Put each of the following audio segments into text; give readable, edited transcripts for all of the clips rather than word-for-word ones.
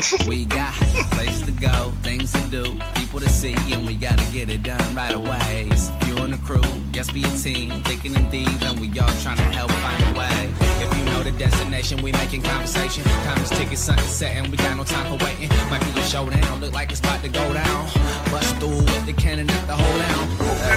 We got places to go, things to do, people to see, and we gotta get it done right away. It's you and the crew, yes, be a team, thinking in thieves, and we all trying to help find a way. If you know the destination, we making conversation. Conference tickets, something set, and we got no time for waiting. Might be a showdown, look like it's about to go down. Bust through with the cannon at the hold down.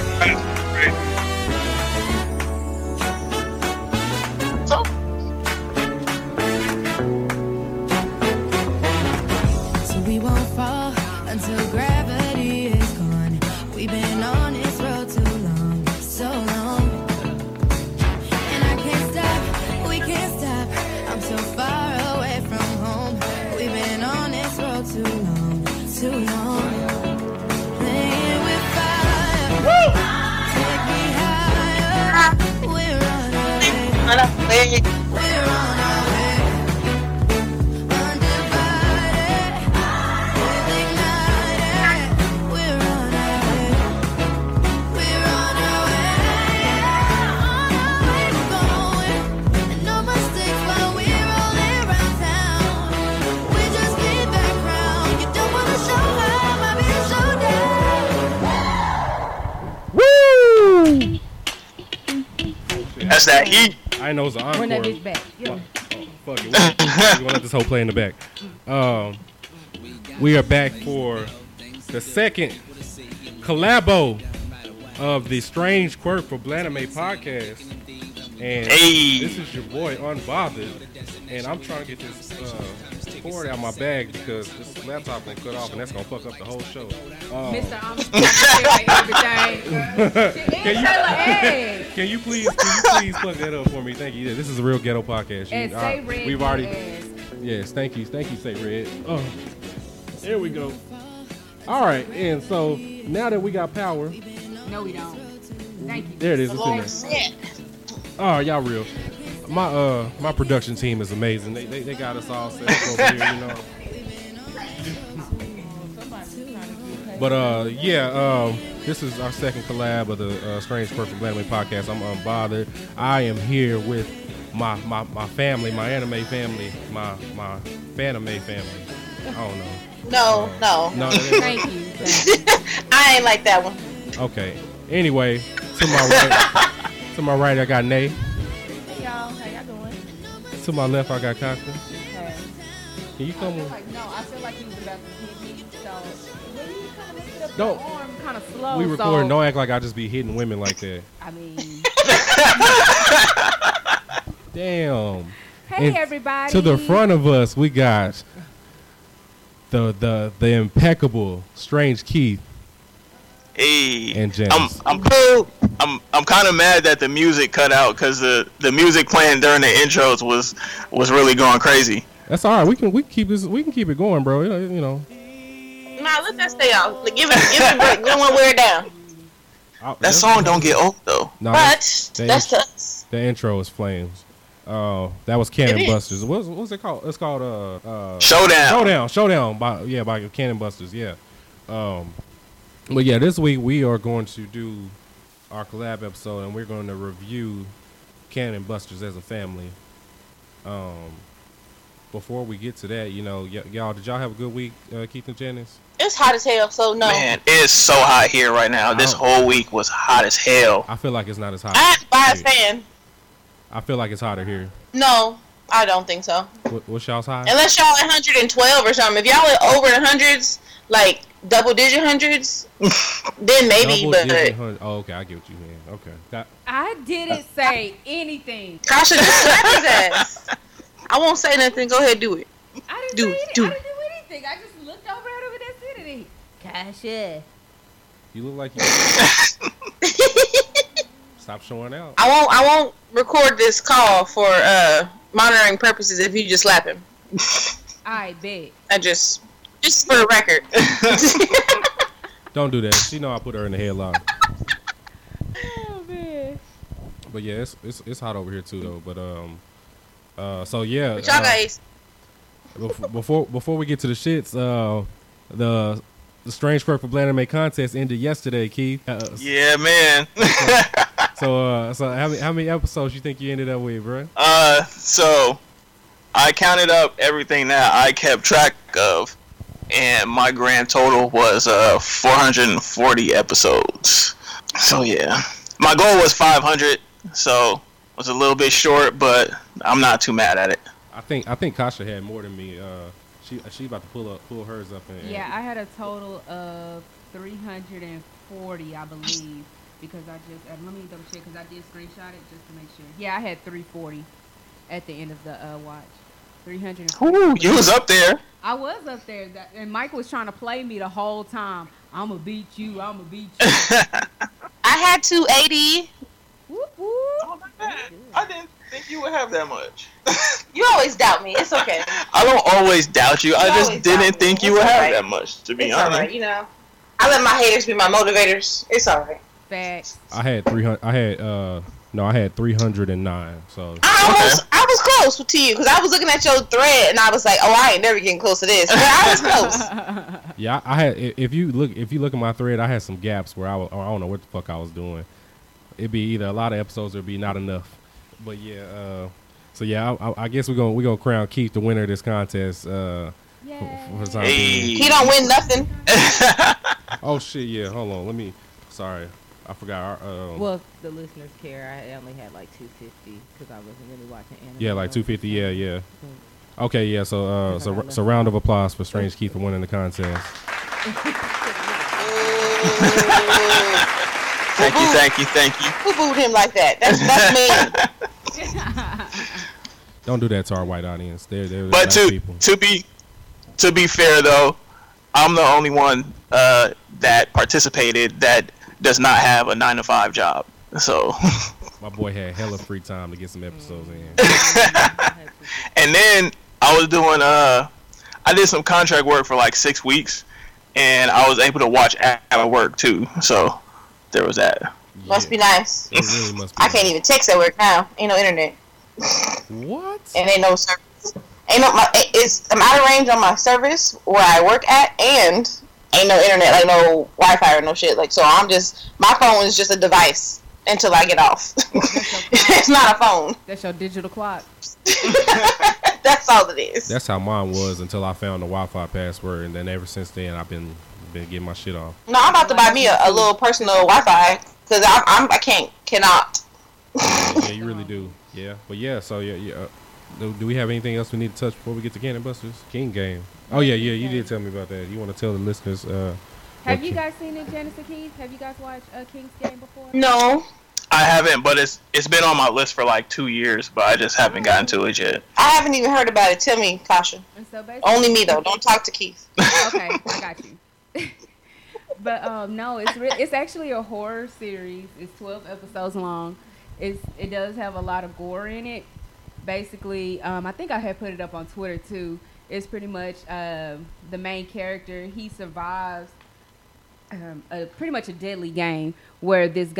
We won't fall until gravity is gone. We've been on this road too long, so long. And I can't stop, we can't stop. I'm so far away from home. We've been on this road too long, too long. Playing with fire. Woo! Take me higher. We're on our way. We're on our way. That's that heat. I know it's an encore. Run that bitch back. Yeah. Fuck it. We're gonna let this whole play in the back. We are back for the second collabo of the Strange Quirk for Blaname podcast. And this is your boy Unbothered. And I'm trying to get this cord out of my bag because this laptop gonna cut off and that's gonna fuck up the whole show. Mr. I'm everything. Can you please plug that up for me? Thank you. Yeah, this is a real ghetto podcast. And say Red. We've already. Yes, thank you, Say Red. Oh, there we go. All right, and so now that we got power. No, we don't. Thank you. There it is. It's in there. Oh, y'all real. My production team is amazing. They got us all set up over here, you know. But this is our second collab of the Strange Quirk for Blaname podcast. I'm Unbothered. I am here with my family, my anime family, my fanime family. I don't know. No. Thank you. I ain't like that one. Okay. Anyway, to my right I got Nay. Hey y'all, how y'all doing? To my left I got Costa. Hey. Can you come on? I feel like he was about to hit me, so when you kind of lifted up Don't. your arm kind of slow. We recording. Don't act like I just be hitting women like that. I mean. Damn. Hey and everybody. To the front of us we got the impeccable Strange Keith. Hey, and James. I'm cool. I'm kind of mad that the music cut out because the music playing during the intros was really going crazy. That's all right. We can keep it going, bro. You know. Nah, let that stay out. Give it a break. We don't want to wear it down. That song don't get old though. No, but that's us. The intro is Flames. That was Cannon Busters. What's it called? It's called Showdown by Cannon Busters. Yeah. But yeah, this week we are going to do our collab episode, and we're going to review Cannon Busters as a family. Before we get to that, you know, y'all, did y'all have a good week, Keith and Janice? It's hot as hell, so no. Man, it's so hot here right now. This whole week was hot as hell. I feel like it's not as hot. I have to buy a fan. I feel like it's hotter here. No, I don't think so. What's y'all's high? Unless y'all at 112 or something. If y'all are over the hundreds, like double-digit hundreds, then maybe. Oh, okay, I get what you mean. Okay. I didn't say anything. Kasha just slapped his ass. I won't say nothing. Go ahead, do it. I didn't do anything. I just looked over at him and that's it. Kasha. You look like you. Stop showing out. I won't record this call for monitoring purposes if you just slap him. I bet. I just for the record. Don't do that. She know I put her in the headlock. Oh man. But yeah, it's hot over here too though. But so yeah. But y'all guys. Before we get to the shits, the Strange Quirk for Blaname contest ended yesterday, Keith. Yeah, man. So how many episodes you think you ended up with, bro? So I counted up everything that I kept track of, and my grand total was 440 episodes. So yeah, my goal was 500, so it was a little bit short, but I'm not too mad at it. I think Kasha had more than me. She about to pull hers up. Yeah, I had a total of 340, I believe, because I just let me double check because I did screenshot it just to make sure. Yeah, I had 340 at the end of the watch. 340. Ooh, you was up there. I was up there, and Mike was trying to play me the whole time. I'ma beat you. I'ma beat you. I had 280. Whoop, whoop. Oh, not bad. I didn't think you would have that much. You always doubt me. It's okay. I don't always doubt you. I just didn't think you would have that much, to be It's honest. alright, you know. I let my haters be my motivators. It's alright. Facts. I had 300. I had 309. So I was close to you because I was looking at your thread and I was like, oh, I ain't never getting close to this. But I was close. yeah, I had. If you look at my thread, I had some gaps where I don't know what the fuck I was doing. It'd be either a lot of episodes or it'd be not enough. But yeah, so yeah, I guess we're gonna crown Keith the winner of this contest. For time being. He don't win nothing. Oh shit! Yeah, hold on. Sorry, I forgot. Well, the listeners care. I only had like 250 because I wasn't really watching anime. Yeah, like 250. Yeah. Okay, yeah. So round of applause for Strange Keith for winning the contest. Thank you. Who booed him like that? That's me. Don't do that to our white audience. They're But nice people. to be fair though, I'm the only one that participated that does not have a 9-to-5 job. So My boy had hella free time to get some episodes in. and then I was doing I did some contract work for like 6 weeks, and I was able to watch at work too. So there was that. Yeah. Must be nice. It really must be. I can't even text at work now. Ain't no internet. What? And ain't no service. I'm out of range on my service where I work at, and ain't no internet, like no Wi-Fi or no shit. Like, so my phone is just a device until I get off. It's not a phone. That's your digital clock. That's all it is. That's how mine was until I found the Wi-Fi password, and then ever since then I've been getting my shit off. No, I'm about to buy me a little personal Wi-Fi because I cannot. Yeah, you really do. Yeah, but yeah. So yeah. Do we have anything else we need to touch before we get to Cannon Busters? King Game. Oh yeah. You did tell me about that. You want to tell the listeners? Have you guys seen it, Janice and Keith? Have you guys watched King's Game before? No. I haven't, but it's been on my list for like 2 years, but I just haven't gotten to it yet. I haven't even heard about it. Tell me, Kasha. And so Only me though. Don't talk to Keith. Okay, I got you. But no, it's actually a horror series. It's 12 episodes long. It does have a lot of gore in it. Basically, I think I had put it up on Twitter too. It's pretty much the main character. He survives pretty much a deadly game where this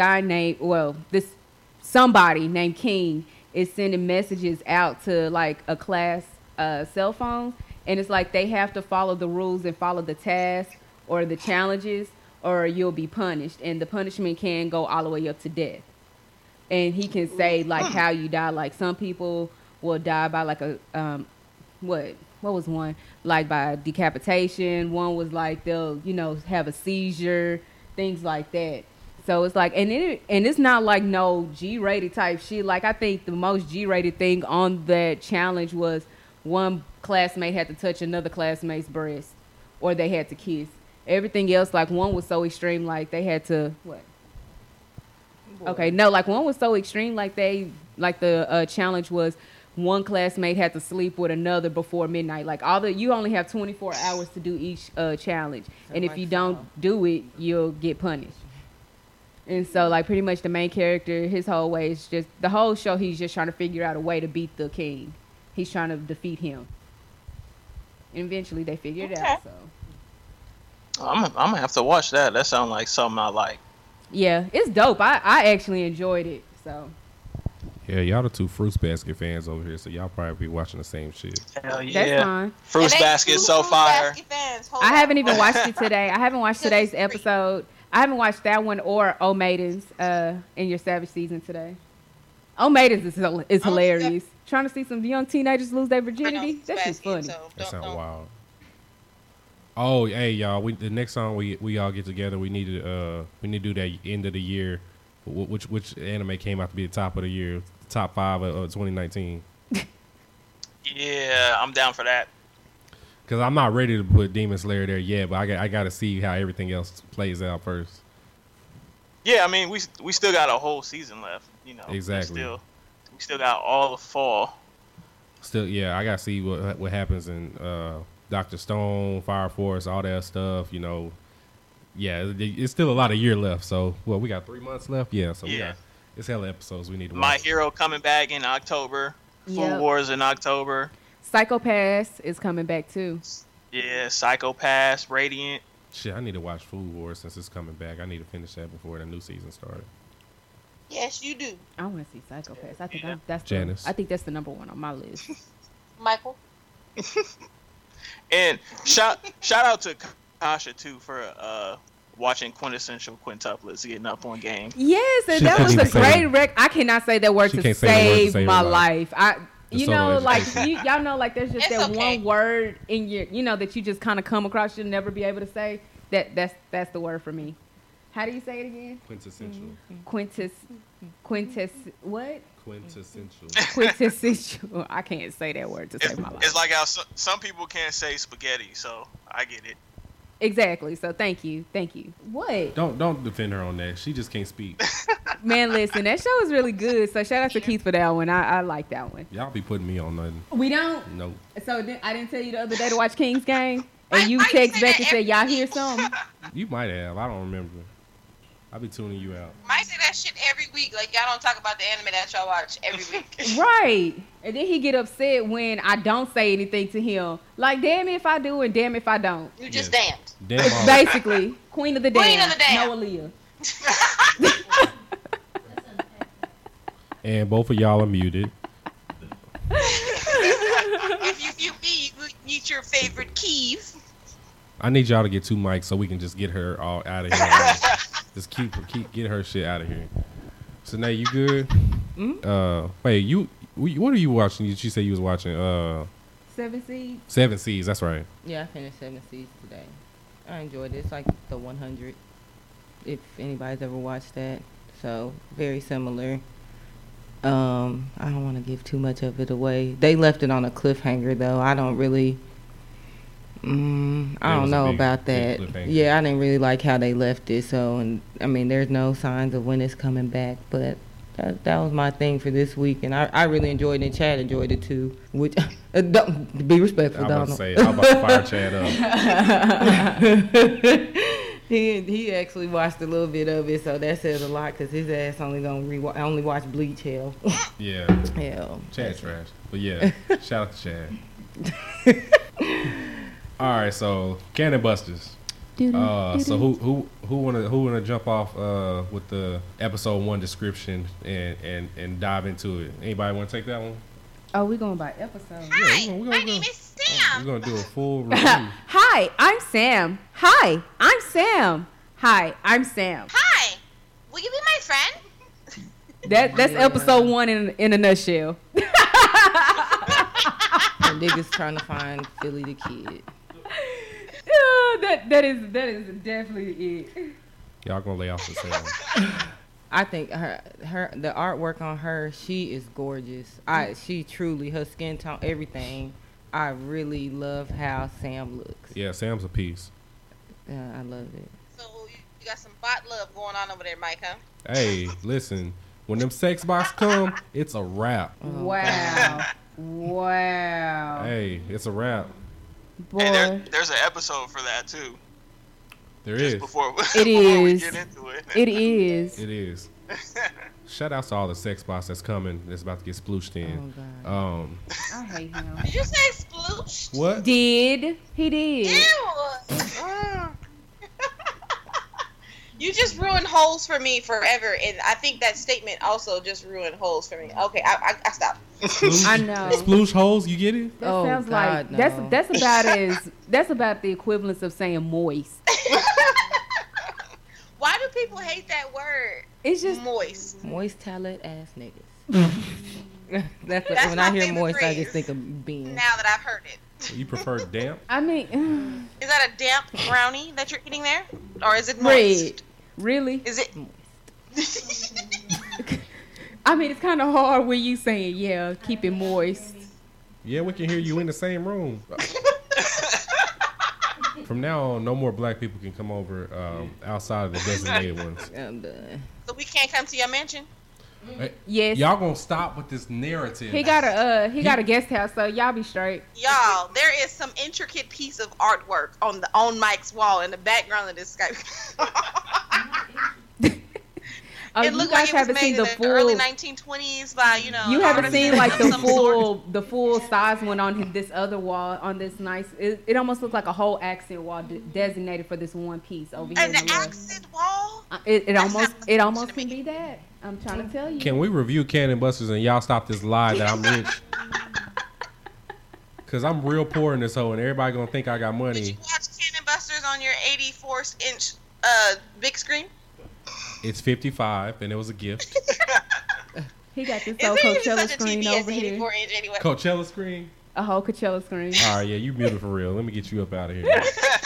somebody named King is sending messages out to like a class cell phone, and it's like they have to follow the rules and follow the tasks or the challenges, or you'll be punished, and the punishment can go all the way up to death. And he can say like how you die. Like some people will die by like a what was one, like by decapitation. One was like they'll have a seizure, things like that. So it's like, and it's not like no G-rated type shit. Like I think the most G-rated thing on that challenge was one classmate had to touch another classmate's breast, or they had to kiss. Everything else, like one was so extreme, like they had to what? Okay, no, like one was so extreme, like the challenge was one classmate had to sleep with another before midnight. Like you only have 24 hours to do each challenge, and if you don't do it, you'll get punished. And so, like pretty much the main character, his whole way is just the whole show. He's just trying to figure out a way to beat the king. He's trying to defeat him, and eventually they figure it out. So I'm gonna have to watch that. That sounds like something I like. yeah, it's dope. I actually enjoyed it. So Yeah, y'all the two Fruits Basket fans over here, so y'all probably be watching the same shit. Hell yeah. that's fine. Fruits Basket so fire. I haven't even watched it today. I haven't watched today's episode. I haven't watched that one or O Maidens in Your Savage Season today. Omadas is hilarious. Trying to see some young teenagers lose their virginity. That's just funny. That sounds wild. Oh, hey y'all! The next song we all get together. We need to do that end of the year. Which anime came out to be the top of the year, top 5 of 2019? Yeah, I'm down for that. Because I'm not ready to put Demon Slayer there yet, but I got to see how everything else plays out first. Yeah, I mean we still got a whole season left. You know, exactly. We still got all the fall. Still, yeah, I gotta see what happens in Dr. Stone, Fire Force, all that stuff. You know, yeah, it's still a lot of year left. So, well, we got 3 months left. Yeah, so we got it's hella episodes we need to watch. My Hero coming back in October. Food Wars in October. Psycho Pass is coming back too. Yeah, Psycho Pass, Radiant. Shit, I need to watch Food Wars since it's coming back. I need to finish that before the new season started. Yes, you do. I want to see Psycho Pass. I think Janice. I think that's the number 1 on my list. Michael. And shout out to Kasha too for watching Quintessential Quintuplets getting up on game. Yes, and that was a great rec. I cannot say that word to save my life. Y'all know, like there's just that one word in your, that you just kind of come across, you'll never be able to say. That's the word for me. How do you say it again? Quintessential. What? Quintessential. Quintessential. I can't say that word to save my life. It's like how some people can't say spaghetti, so I get it. Exactly. So thank you. What? Don't defend her on that. She just can't speak. Man, listen, that show is really good. So shout out to Keith for that one. I like that one. Y'all be putting me on nothing. We don't. Nope. So I didn't tell you the other day to watch King's Game, and you text back and said y'all hear something. You might have. I don't remember. I'll be tuning you out. Might say that shit every week. Like, y'all don't talk about the anime that y'all watch every week. Right. And then he get upset when I don't say anything to him. Like, damn it if I do and damn if I don't. You just damned. Damn. Basically, Queen of the Damn. Queen of the Damn. No Aaliyah. And both of y'all are muted. If you eat your favorite keys. I need y'all to get 2 mics so we can just get her all out of here. Just keep get her shit out of here. So now you good? Mm-hmm. Wait, what are you watching? You say you was watching 7 Seas. 7 Seas. That's right. Yeah, I finished 7 Seas today. I enjoyed it. It's like the 100. If anybody's ever watched that, so very similar. I don't want to give too much of it away. They left it on a cliffhanger though. I don't really. I don't know about that. Yeah, I didn't really like how they left it. So, and I mean, there's no signs of when it's coming back. But that was my thing for this week, and I really enjoyed it. Chad enjoyed it too. Which, don't be respectful, Donald. I'm about to fire Chad up. He actually watched a little bit of it, so that says a lot because his ass only only watch Bleach. Hell. Yeah. Hell. Chad trash, but yeah, shout out to Chad. All right, so Cannon Busters. So who wanna jump off with the episode 1 description and dive into it? Anybody want to take that one? Oh, we're going by episode. Hi, my name is Sam. We're gonna do a full review. Hi, I'm Sam. Hi, I'm Sam. Hi, I'm Sam. Hi, will you be my friend? That's episode 1 in a nutshell. And niggas trying to find Philly the Kid. That is definitely it. Y'all gonna lay off the Sam. I think the artwork on her, she is gorgeous. She truly, her skin tone, everything. I really love how Sam looks. Yeah, Sam's a piece. Yeah, I love it. So you got some bot love going on over there, Mike, huh? Hey, listen, when them sex bots come, it's a wrap. Wow. Wow. Hey, it's a wrap. Boy. And there's an episode for that too. There is. Before it we is. get into it. It is. It is. Shout out to all the sex bots that's coming. That's about to get splooshed in. Oh, God. I hate him. Did you say sploosh? What? He did. Ew. You just ruined holes for me forever, and I think that statement also just ruined holes for me. Okay, I stopped. I know. Sploosh holes, you get it? That sounds like no. that's about the equivalence of saying moist. Why do people hate that word? It's just moist. Moist talent ass niggas. That's That's when my I hear favorite moist, I phrase. just think of beans. Now that I've heard it. You prefer damp? I mean, Is that a damp brownie that you're eating there? Or is it moist? red. Really? Is it? I mean, it's kind of hard when you saying, yeah, keep it moist. Yeah, we can hear you in the same room. From now on, no more black people can come over outside of the designated ones. I'm done. So we can't come to your mansion? Hey, Yes. y'all gonna stop with this narrative. He got a guest house, so y'all be straight. Y'all, there is some intricate piece of artwork on Mike's wall in the background of this Skype. Oh, It you looked guys like it was haven't made seen in the the early full. 1920s by, you know. You haven't artists seen of like the some sort. full size one on this other wall on this nice. It almost looks like a whole accent wall designated for this one piece over here. And in the the left. accent wall? It That's almost not can be that. I'm trying to tell you. Can we review Cannon Busters and y'all stop this lie that I'm rich? Cause I'm real poor in this hole, and everybody gonna think I got Did you money. watch Cannon Busters on your 84-inch big screen? It's 55, and it was a gift. He got this Is whole there even Coachella such a screen TV as over here. 84-inch anyway? Coachella screen. A whole Coachella screen. All right, yeah, you muted for real. Let me get you up out of here.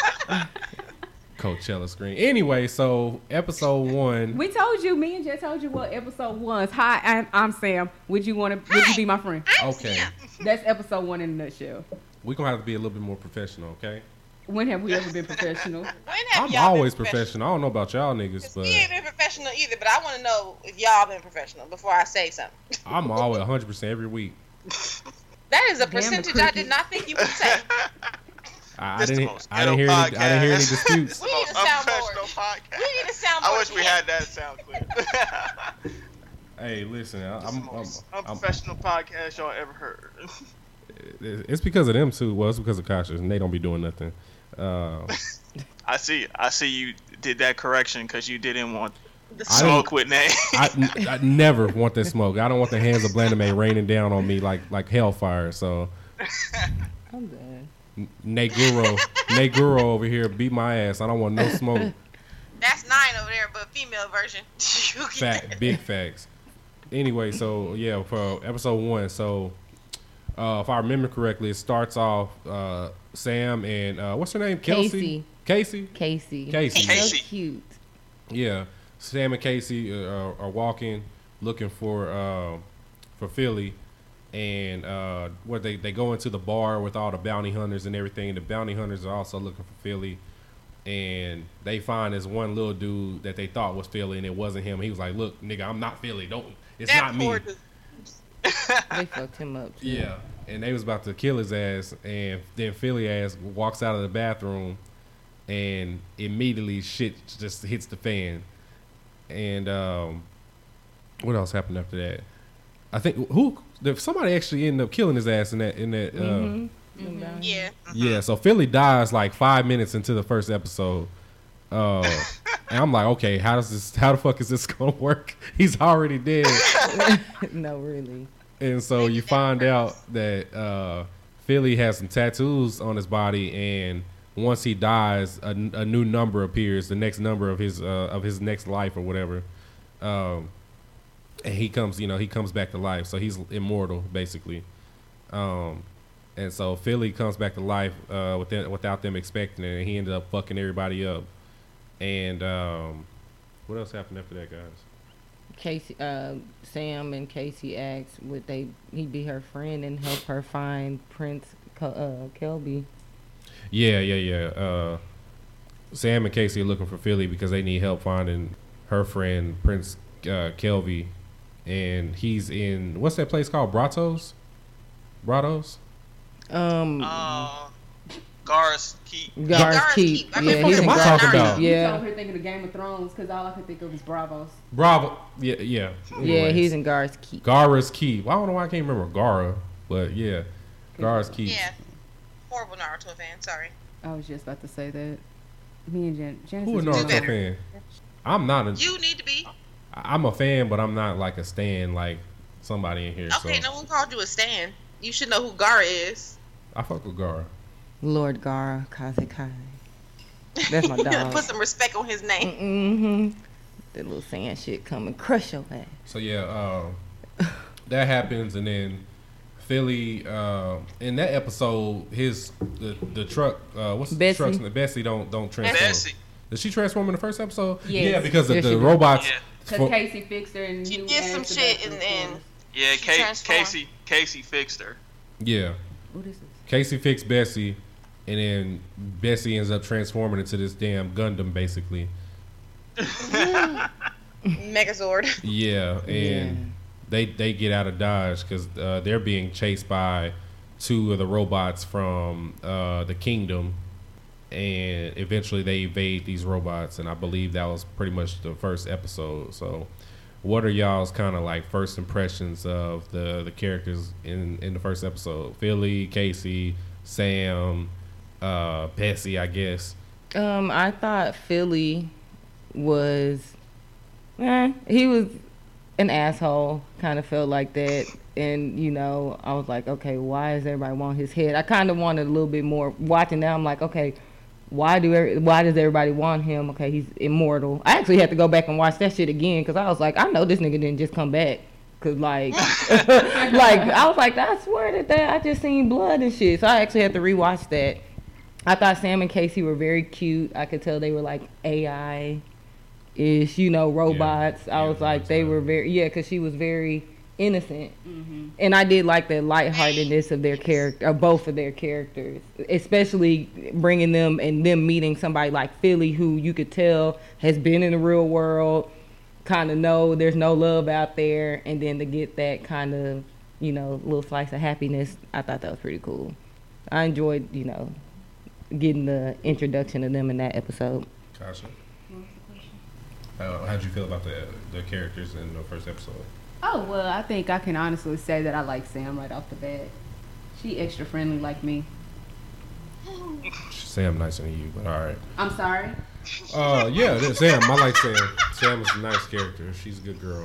Coachella screen. Anyway, so episode 1. We told you. Me and Jay told you what episode 1 is. Hi, I'm Sam. Would you be my friend? Okay, That's episode 1 in a nutshell. we're gonna have to be a little bit more professional, okay? When have we ever been professional? When have I'm y'all always been professional. I don't know about y'all niggas, 'Cause but we ain't been professional either, but I want to know if y'all been professional before I say something. I'm always 100% every week. That is a Damn, percentage the I did not think you would say. I This the didn't. most I didn't hear. ghetto I didn't hear any podcast. disputes. We need a Most soundboard. unprofessional podcast. We need a soundboard. I wish we here. had that sound clear. Hey, listen, This is the most I'm unprofessional podcast y'all ever heard. it's because of them too. Well, it's because of Cautious, and they don't be doing nothing. I see you did that correction because you didn't want The I smoke with Nay. I never want that smoke. I don't want the hands of Blandame raining down on me like hellfire. So I'm done. Neguro over here beat my ass. I don't want no smoke. That's 9 over there, but female version. You get it. Big facts. Anyway, so yeah, for episode 1, so if I remember correctly, it starts off Sam and what's her name? Kelsey. Casey. So cute. Yeah, Sam and Casey are walking, looking for Philly, and what they go into the bar with all the bounty hunters and everything. The bounty hunters are also looking for Philly, and they find this one little dude that they thought was Philly, and it wasn't him. He was like, "Look, nigga, I'm not Philly. It's That not me." poor dude. They fucked him up too. Yeah, and they was about to kill his ass, and then Philly ass walks out of the bathroom, and immediately shit just hits the fan. And what else happened after that? I think somebody actually ended up killing his ass in that. Yeah. Yeah, so Philly dies like 5 minutes into the first episode. And I'm like, okay, how the fuck is this gonna work? He's already dead. No, really. And so you find out that Philly has some tattoos on his body, and once he dies, a new number appears, the next number of his next life or whatever. And he comes back to life, so he's immortal basically. And so Philly comes back to life without them expecting it, and he ended up fucking everybody up. And what else happened after that, guys? Casey, Sam and Casey asked would he be her friend and help her find Prince Kelby. Yeah. Sam and Casey are looking for Philly because they need help finding her friend Prince Kelby, and he's in what's that place called? Bratos. Gar's Keep. Gar's Keep. I Yeah, mean, he's in what am I Gar's talking Keep. about? You Yeah. over here thinking of Game of Thrones because all I could think of was Bravos. Bravo. Yeah. Yeah, Anyways. he's in Gar's Keep. Gara's Keep. I don't know why I can't remember Gara, but yeah, Gara's Keep. Yeah. Horrible Naruto fan. Sorry. I was just about to say that. Me and Janice. Who a is Naruto better. fan? I'm not a. You need to be. I'm a fan, but I'm not like a stan like somebody in here. Okay, so no one called you a stan. You should know who Gara is. I fuck with Gara. Lord Gara Kazekai. That's my dog. Put some respect on his name. Mm-hmm. That little sand shit come and crush your ass. So yeah, that happens, and then Philly in that episode, the truck, what's the Bessie. truck's name? Bessie don't transform. Bessie. Did she transform in the first episode? Yes. Yeah, because of Yes, she the did. robots. Yeah. Because Casey fixed her and She you did some asked shit about and the Yeah, She transformed. Casey fixed her. Yeah, What is this? Casey fixed Bessie, and then Bessie ends up transforming into this damn Gundam, basically. Megazord. Yeah, and they get out of Dodge because they're being chased by two of the robots from the Kingdom, and eventually they evade these robots, and I believe that was pretty much the first episode. So what are y'all's kind of like first impressions of the characters in the first episode? Philly, Casey, Sam, Bessie, I guess. I thought Philly was, he was an asshole. Kind of felt like that, and I was like, okay, why does everybody want his head? I kind of wanted a little bit more. Watching that, I'm like, okay, why does everybody want him? Okay, he's immortal. I actually had to go back and watch that shit again because I was like, I know this nigga didn't just come back. Cause like I was like, I swear that I just seen blood and shit. So I actually had to rewatch that. I thought Sam and Casey were very cute. I could tell they were like AI-ish, robots. I was like, they were very, because she was very innocent. Mm-hmm. And I did like the lightheartedness of their character, of both of their characters, especially bringing them and them meeting somebody like Philly, who you could tell has been in the real world, kind of know there's no love out there, and then to get that kind of, little slice of happiness. I thought that was pretty cool. I enjoyed, getting the introduction of them in that episode. Kasha, how'd you feel about the characters in the first episode? Oh, well, I think I can honestly say that I like Sam right off the bat. She extra friendly like me. Sam nicer than you, but all right. I'm sorry? Yeah, Sam. I like Sam. Sam is a nice character. She's a good girl.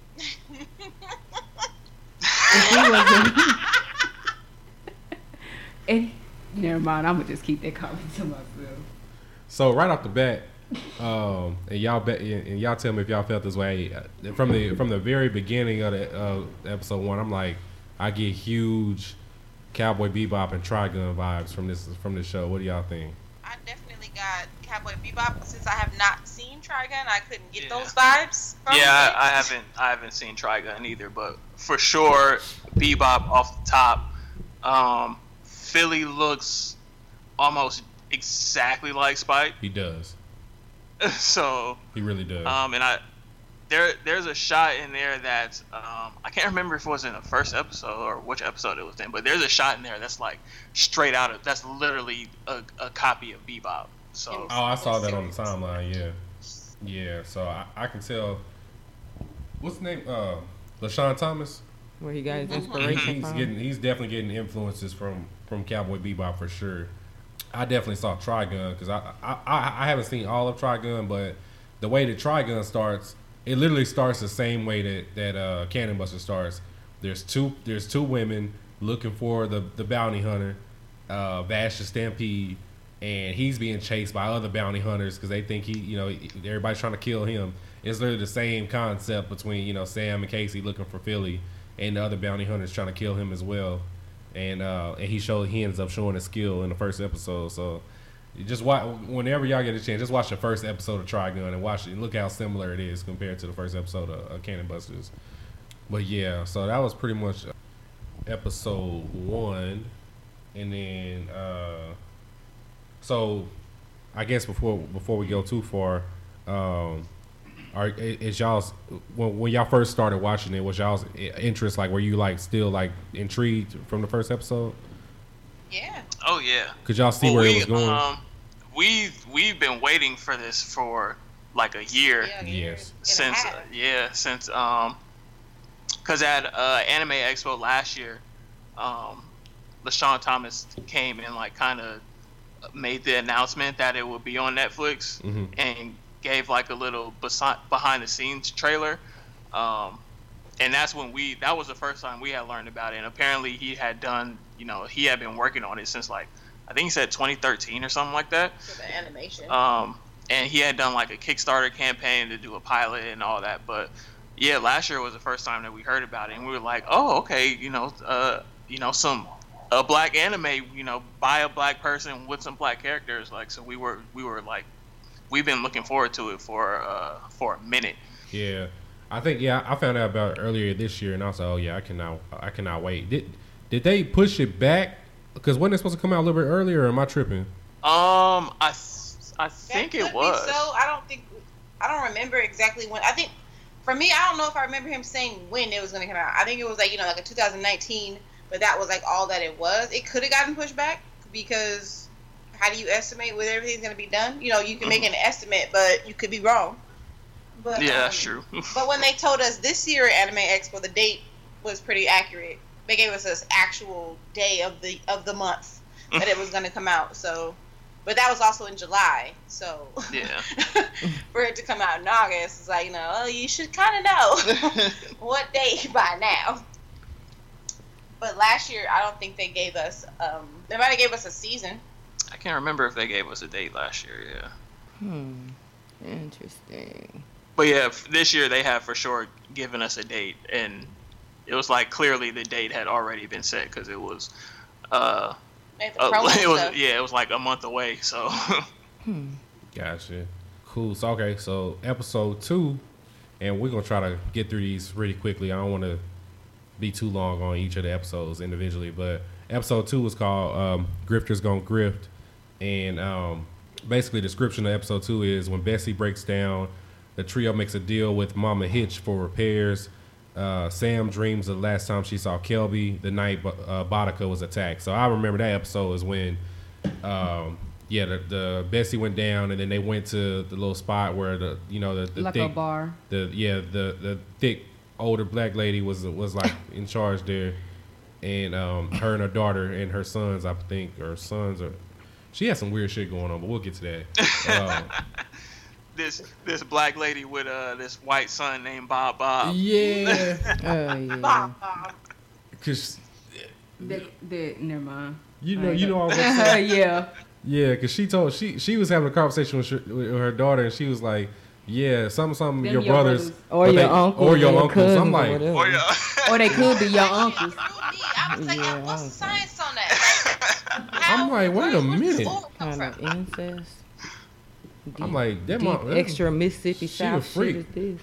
And, never mind, I'm going to just keep that comment to myself. So, right off the bat, and y'all tell me if y'all felt this way from the very beginning of episode 1. I'm like, I get huge Cowboy Bebop and Trigun vibes from this show. What do y'all think? I definitely got Cowboy Bebop. Since I have not seen Trigun, I couldn't get those vibes from it. I haven't seen Trigun either, but for sure Bebop off the top. Philly looks almost exactly like Spike. He does. So he really does. And there's a shot in there that I can't remember if it was in the first episode or which episode it was in, but there's a shot in there that's like straight out of, that's literally a copy of Bebop. So I saw that on the timeline. Yeah. So I can tell. What's the name? LaShawn Thomas. Where he got his inspiration from. He's definitely getting influences from Cowboy Bebop for sure. I definitely saw Trigun because I haven't seen all of Trigun, but the way that Trigun starts, it literally starts the same way that Cannon Buster starts. There's two women looking for the bounty hunter, Vash the Stampede, and he's being chased by other bounty hunters because they think everybody's trying to kill him. It's literally the same concept between Sam and Casey looking for Philly, and the other bounty hunters trying to kill him as well. And he ends up showing his skill in the first episode. So you just watch, whenever y'all get a chance, just watch the first episode of Trigun and watch it and look how similar it is compared to the first episode of Cannon Busters. But yeah, so that was pretty much episode 1. And then so I guess before we go too far, is y'all's when y'all first started watching it, was y'all's interest like, were you like still like intrigued from the first episode? Yeah. Oh yeah. Could y'all see where it was going? We've been waiting for this for like a year. Yes. Since because at Anime Expo last year, LaShawn Thomas came and like kind of made the announcement that it would be on Netflix, and gave like a little behind the scenes trailer, and that was the first time we had learned about it. And apparently he had done, he had been working on it since like, I think he said 2013 or something like that. For the animation. And he had done like a Kickstarter campaign to do a pilot and all that, but Yeah, last year was the first time that we heard about it, and we were like, "Oh, okay, some a black anime, by a black person with some black characters." Like, so we were like, we've been looking forward to it for a minute. Yeah, I think I found out about it earlier this year, and I was like, "Oh yeah, I cannot wait." Did they push it back? Because wasn't it supposed to come out a little bit earlier? Or am I tripping? I think it was. So I don't remember exactly when. I think for me, I don't know if I remember him saying when it was going to come out. I think it was like like a 2019, but that was like all that it was. It could have gotten pushed back because how do you estimate when everything's going to be done? You can make an estimate, but you could be wrong. But, yeah, that's true. But when they told us this year at Anime Expo, the date was pretty accurate. They gave us this actual day of the month that it was going to come out. So. But that was also in July, so yeah. For it to come out in August, it's like, you should kind of know what day by now. But last year, I don't think they gave us, they might have gave us a season. I can't remember if they gave us a date last year, yeah. Interesting. But yeah, this year they have for sure given us a date, and it was like clearly the date had already been set because it was, it was like a month away, so. Gotcha. Cool. So episode 2, and we're gonna try to get through these really quickly. I don't want to be too long on each of the episodes individually, but episode 2 was called Grifters Gonna Grift, and basically the description of episode 2 is when Bessie breaks down, the trio makes a deal with Mama Hitch for repairs. Sam dreams of the last time she saw Kelby the night Boudica was attacked. So I remember that episode is when, the Bessie went down, and then they went to the little spot where the like thick, a bar. The thick older black lady was like in charge there, and her and her daughter and her sons, I think, she had some weird shit going on, but we'll get to that. This black lady with this white son named Bob. Yeah. Bob. Cause never mind. You know all that. Yeah. Yeah, cause she was having a conversation with her daughter, and she was like, "Yeah, something your brothers or your uncles or your uncles." I'm like, or they could be your uncles. I was like, what's the science on that? I'm like, wait a minute. Kind of incest. I'm like, that extra Mississippi South shit is this.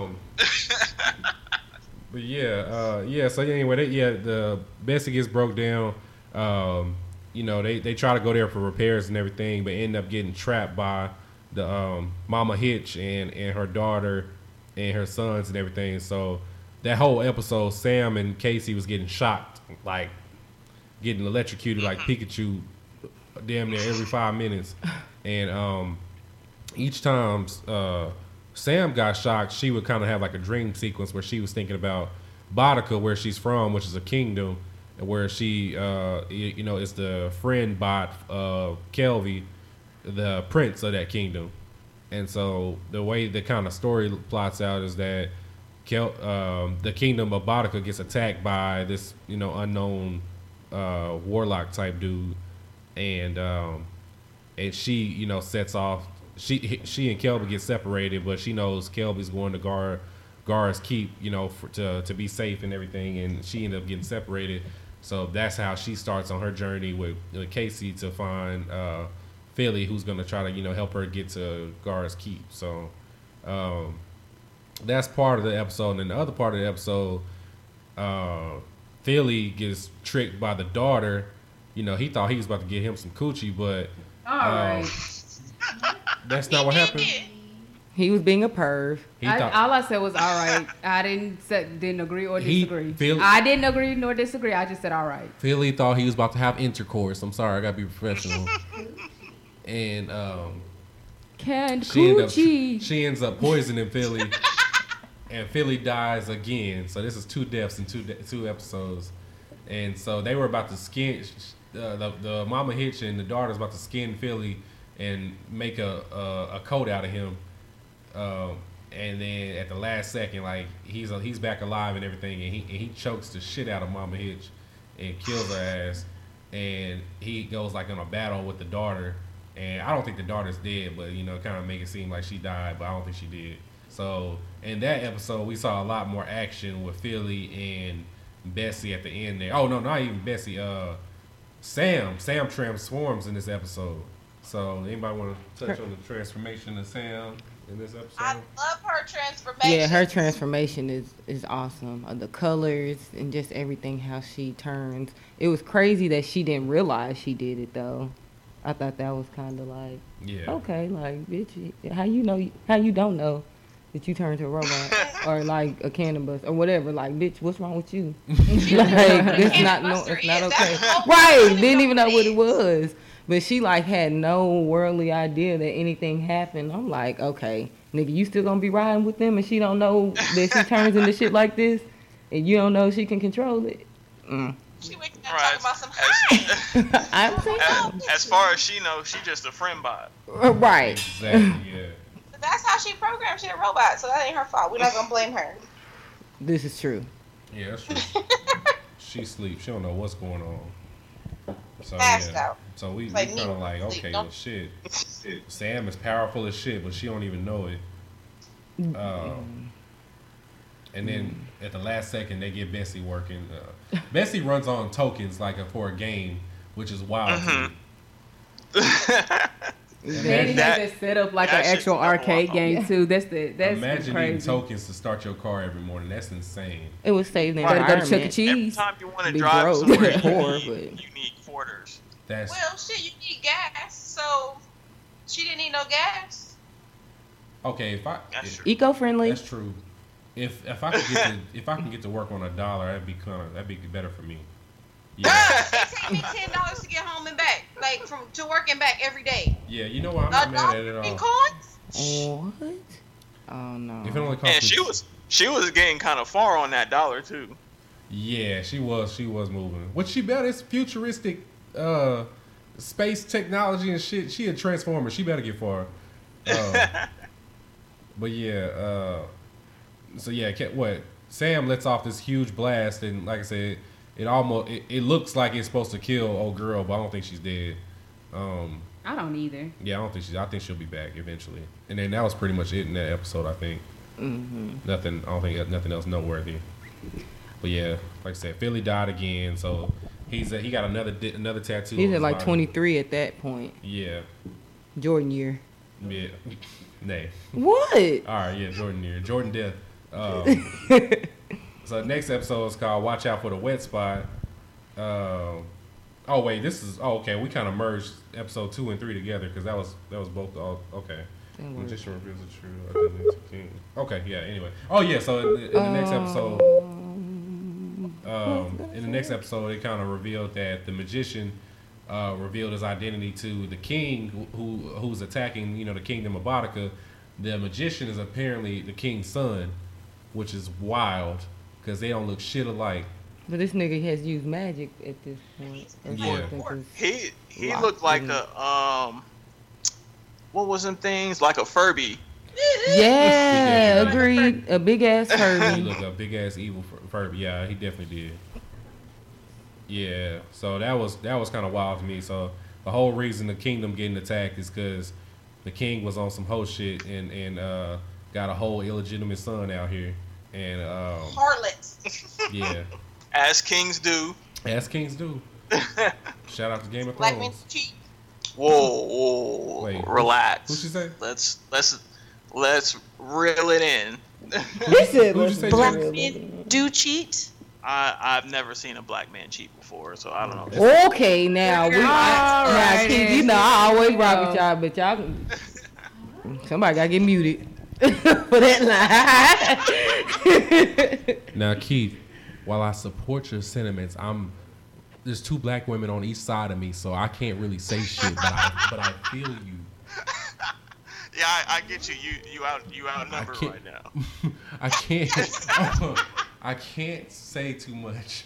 But yeah. So anyway, the Bessie gets broke down. They try to go there for repairs and everything, but end up getting trapped by the Mama Hitch and her daughter and her sons and everything. So that whole episode, Sam and Casey was getting shocked, like getting electrocuted like Pikachu, damn near every 5 minutes, and each time Sam got shocked, she would kind of have like a dream sequence where she was thinking about Boudica, where she's from, which is a kingdom, where she, is the friend bot of Kelby, the prince of that kingdom. And so the way the kind of story plots out is that the kingdom of Boudica gets attacked by this, unknown warlock type dude, and she, sets off. She and Kelby get separated, but she knows Kelby's going to Gar's Keep, to be safe and everything, and she ended up getting separated. So that's how she starts on her journey with Casey to find Philly, who's going to try to help her get to Gar's Keep. So that's part of the episode. And then the other part of the episode, Philly gets tricked by the daughter. He thought he was about to get him some coochie, but all right. That's not what happened. He was being a perv. All I said was all right. I didn't agree or disagree. I didn't agree nor disagree. I just said all right. Philly thought he was about to have intercourse. I'm sorry, I gotta be professional. And she ends up poisoning Philly, and Philly dies again. So this is 2 deaths in two episodes. And so they were about to skin the Mama Hitch and the daughter's about to skin Philly and make a coat out of him, and then at the last second, like he's back alive and everything, and he chokes the shit out of Mama Hitch and kills her ass, and he goes like on a battle with the daughter, and I don't think the daughter's dead, but kind of make it seem like she died, but I don't think she did. So in that episode, we saw a lot more action with Philly and Bessie at the end there. Oh no, not even Bessie. Sam transforms in this episode. So anybody want to touch on the transformation of Sam in this episode? I love her transformation. Yeah, her transformation is awesome. The colors and just everything, how she turns. It was crazy that she didn't realize she did it though. I thought that was kind of like, okay, like bitch, how you don't know that you turned to a robot or like a cannabis or whatever. Like, bitch, what's wrong with you? Like, it's not okay. Right? Didn't even know what it was. But she like had no worldly idea that anything happened. I'm like, okay, nigga, you still gonna be riding with them and she don't know that she turns into shit like this and you don't know she can control it. She waking up talking about some as far as she knows, she just a friend bot. Right. Exactly, yeah. That's how she programmed. She a robot, so that ain't her fault. We're not gonna blame her. This is true. Yeah, that's true. She sleeps. She don't know what's going on. So Passed out. So we Like kind of like, okay, well, shit. Sam is powerful as shit, but she don't even know it. And then at the last second, they get Bessie working. Bessie runs on tokens like for a game, which is wild. They have it set up like an actual arcade game too. That's imagine crazy. needing tokens to start your car every morning. That's insane. It would save the Gotta go environment. to Chuck E. Cheese. Every time you want to Be drive broke. somewhere, Poor, you need quarters. That's Well, shit, you need gas, so she didn't need no gas. okay. That's true. Eco-friendly. That's true. If I can get to work on $1, that'd be better for me. Yeah. It take me $10 to get home and back, like to work and back every day. Yeah, you know what? I'm not mad at it at In all. coins? What? Oh no. If it only costs And she was getting kind of far on that dollar too. Yeah, she was moving. What she better is futuristic space technology and shit. She a transformer. She better get far. But yeah, so yeah, what Sam lets off this huge blast, and like I said, it looks like it's supposed to kill old girl, but I don't think she's dead. I don't either. Yeah, I think she'll be back eventually. And then that was pretty much it in that episode. I think nothing. I don't think nothing else noteworthy. But yeah, like I said, Philly died again, so he got another tattoo. He's on at his like body. 23 at that point. Yeah. Jordan year. Yeah. Nay. What? All right, yeah, Jordan year. Jordan death. So next episode is called "Watch Out for the Wet Spot." Okay. We kind of merged episode 2 and 3 together because that was both. Okay. Magician reveals the truth. Okay, yeah. Anyway. Oh yeah. So in the next episode, it kind of revealed that the magician revealed his identity to the king who's attacking, the kingdom of Boudica. The magician is apparently the king's son, which is wild because they don't look shit alike. But this nigga has used magic at this point. Yeah. He looked like a what was them things, like a Furby. Yeah, agreed. A big ass He Furby. looked a big ass evil Furby. Yeah, he definitely did. Yeah, so that was kind of wild to me. So the whole reason the kingdom getting attacked is because the king was on some hoe shit and got a whole illegitimate son out here. And Harlots. yeah, As kings do. as kings do. Shout out to Game of Black Thrones. men's cheap. Whoa, Wait, relax. what'd she say? Let's reel it in. He said, Who'd you say, Black James? men do cheat. I've never seen a black man cheat before, so I don't know. Okay, now Keith, I always rock with y'all, but y'all, somebody gotta get muted for that line. Now, Keith, while I support your sentiments, there's 2 black women on each side of me, so I can't really say shit, but I feel you. Yeah, I get you. You outnumbered right now. I can't say too much.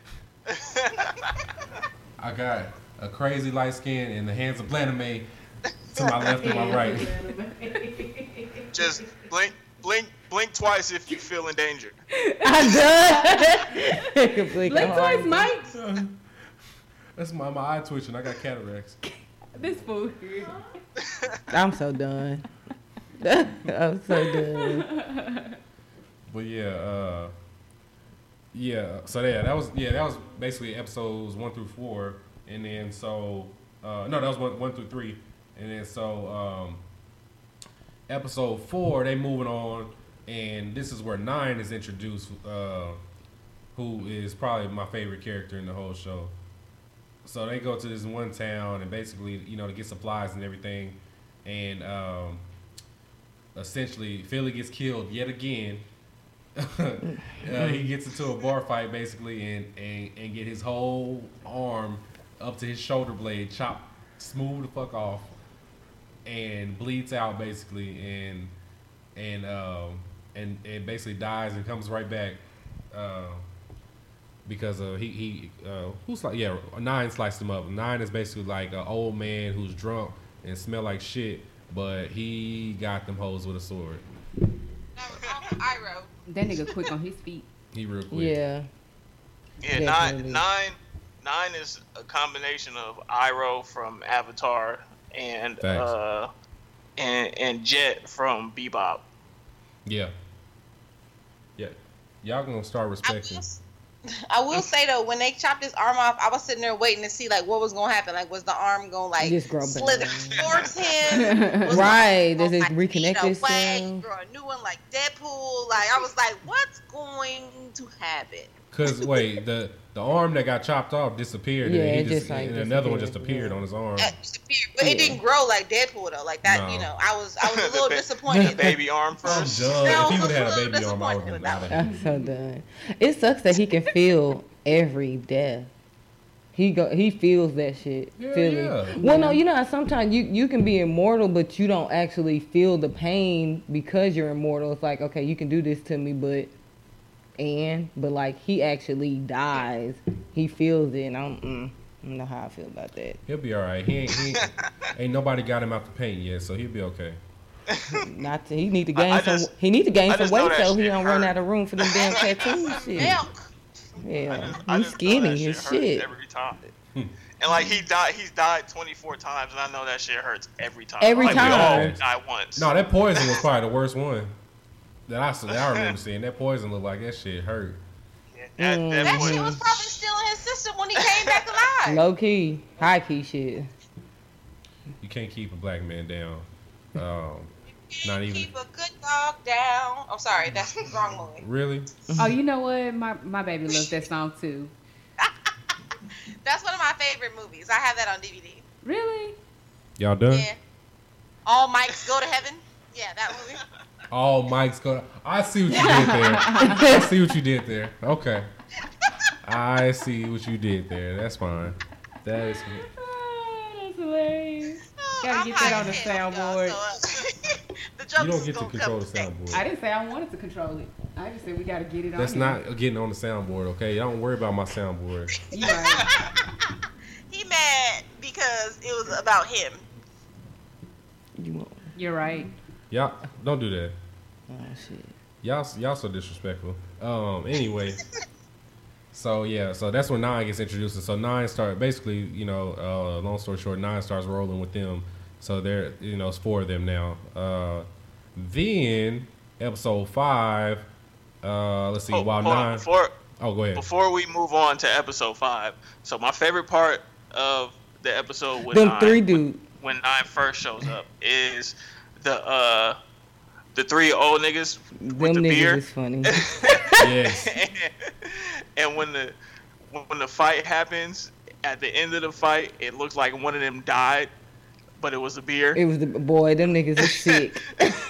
I got a crazy light skin and the hands of Blaname to my left and my right. Just blink twice if you feel endangered. I'm done. Blink twice, Mike. That's my eye twitching. I got cataracts. This fool. I'm so done. I'm so done. But yeah. So that was basically episodes 1 through 4, and then no, that was 1 through 3, and then episode 4 they moving on, and this is where 9 is introduced, who is probably my favorite character in the whole show. So they go to this one town and basically, to get supplies and everything, and essentially Philly gets killed yet again. He gets into a bar fight basically and get his whole arm up to his shoulder blade chopped smooth the fuck off and bleeds out basically and basically dies and comes right back because Nine sliced him up. 9 is basically like an old man who's drunk and smell like shit, but he got them hoes with a sword. That was Uncle Iroh. That nigga quick on his feet. He real quick. Yeah. Yeah, Definitely. nine is a combination of Iroh from Avatar and Jet from Bebop. Yeah. Y'all gonna start respecting. I will say though, when they chopped his arm off, I was sitting there waiting to see like what was gonna happen. Like, was the arm gonna Just grow slither back. towards him? Was Right. the arm Does it gonna, reconnect away, itself? grow a new one like Deadpool? Like, I was like, what's going to happen? Cause wait, the arm that got chopped off disappeared, Yeah, and it just, like, and another one disappeared, just appeared yeah. on his arm. That disappeared, but it didn't grow like Deadpool though. Like that, No. I was a little disappointed. Baby arm I'm first. done. No, If he would have had a I'm baby arm, I would disappointed have with been out that of I'm so done. It sucks that he can feel every death. He feels that shit. Yeah, Philly. yeah. Well, no, how sometimes you can be immortal, but you don't actually feel the pain because you're immortal. It's like, okay, you can do this to me, but like he actually dies. He feels it, and I don't know how I feel about that. He'll be all right. He ain't nobody got him out the paint yet, so he'll be okay. He need to gain I some. just- He need to gain I some just know weight that so he shit don't run hurt. out of room for them damn tattoos. Shit. Milk. Yeah, I he's just know skinny that as hurts shit. every time. And like he's died 24 times, and I know that shit hurts every time. Every like, time. We all die once. No, that poison was probably the worst one that I remember seeing. That poison looked like that shit hurt. That That boy- shit was probably still in his system when he came back alive. Low key, high key shit. You can't keep a black man down. Not even Keep a good dog down. I'm sorry, that's the wrong movie. really. Oh, you know what? My baby loves that song too. That's one of my favorite movies. I have that on DVD. Really? Y'all done? Yeah. All mics go to heaven. Yeah, that movie. All Mike's going. I see what you did there. I see what you did there. Okay. I see what you did there. That's fine. That is. Oh, that's hilarious. Gotta I'm get that high on the as hell, y'all, soundboard. so, the jokes You don't is get to gonna control the come today. soundboard. I didn't say I wanted to control it. I just said we gotta get it on. That's here. not getting on the soundboard, okay? Don't worry about my soundboard. You right. He mad because it was about him. You won't. You're right. Y'all don't do that. Oh shit. Y'all so disrespectful. Anyway. So that's when 9 gets introduced. And so 9 start basically, long story short, 9 starts rolling with them. So they're it's 4 of them now. Then episode 5, let's see, while hold on, 9 go ahead. Before we move on to episode 5, so my favorite part of the episode with Them 9, 3 dudes. when 9 first shows up is the 3 old niggas Them with the niggas beer. is funny. Yes. And when the fight happens, at the end of the fight, it looks like one of them died, but it was a beer. It was the boy. Them niggas is sick.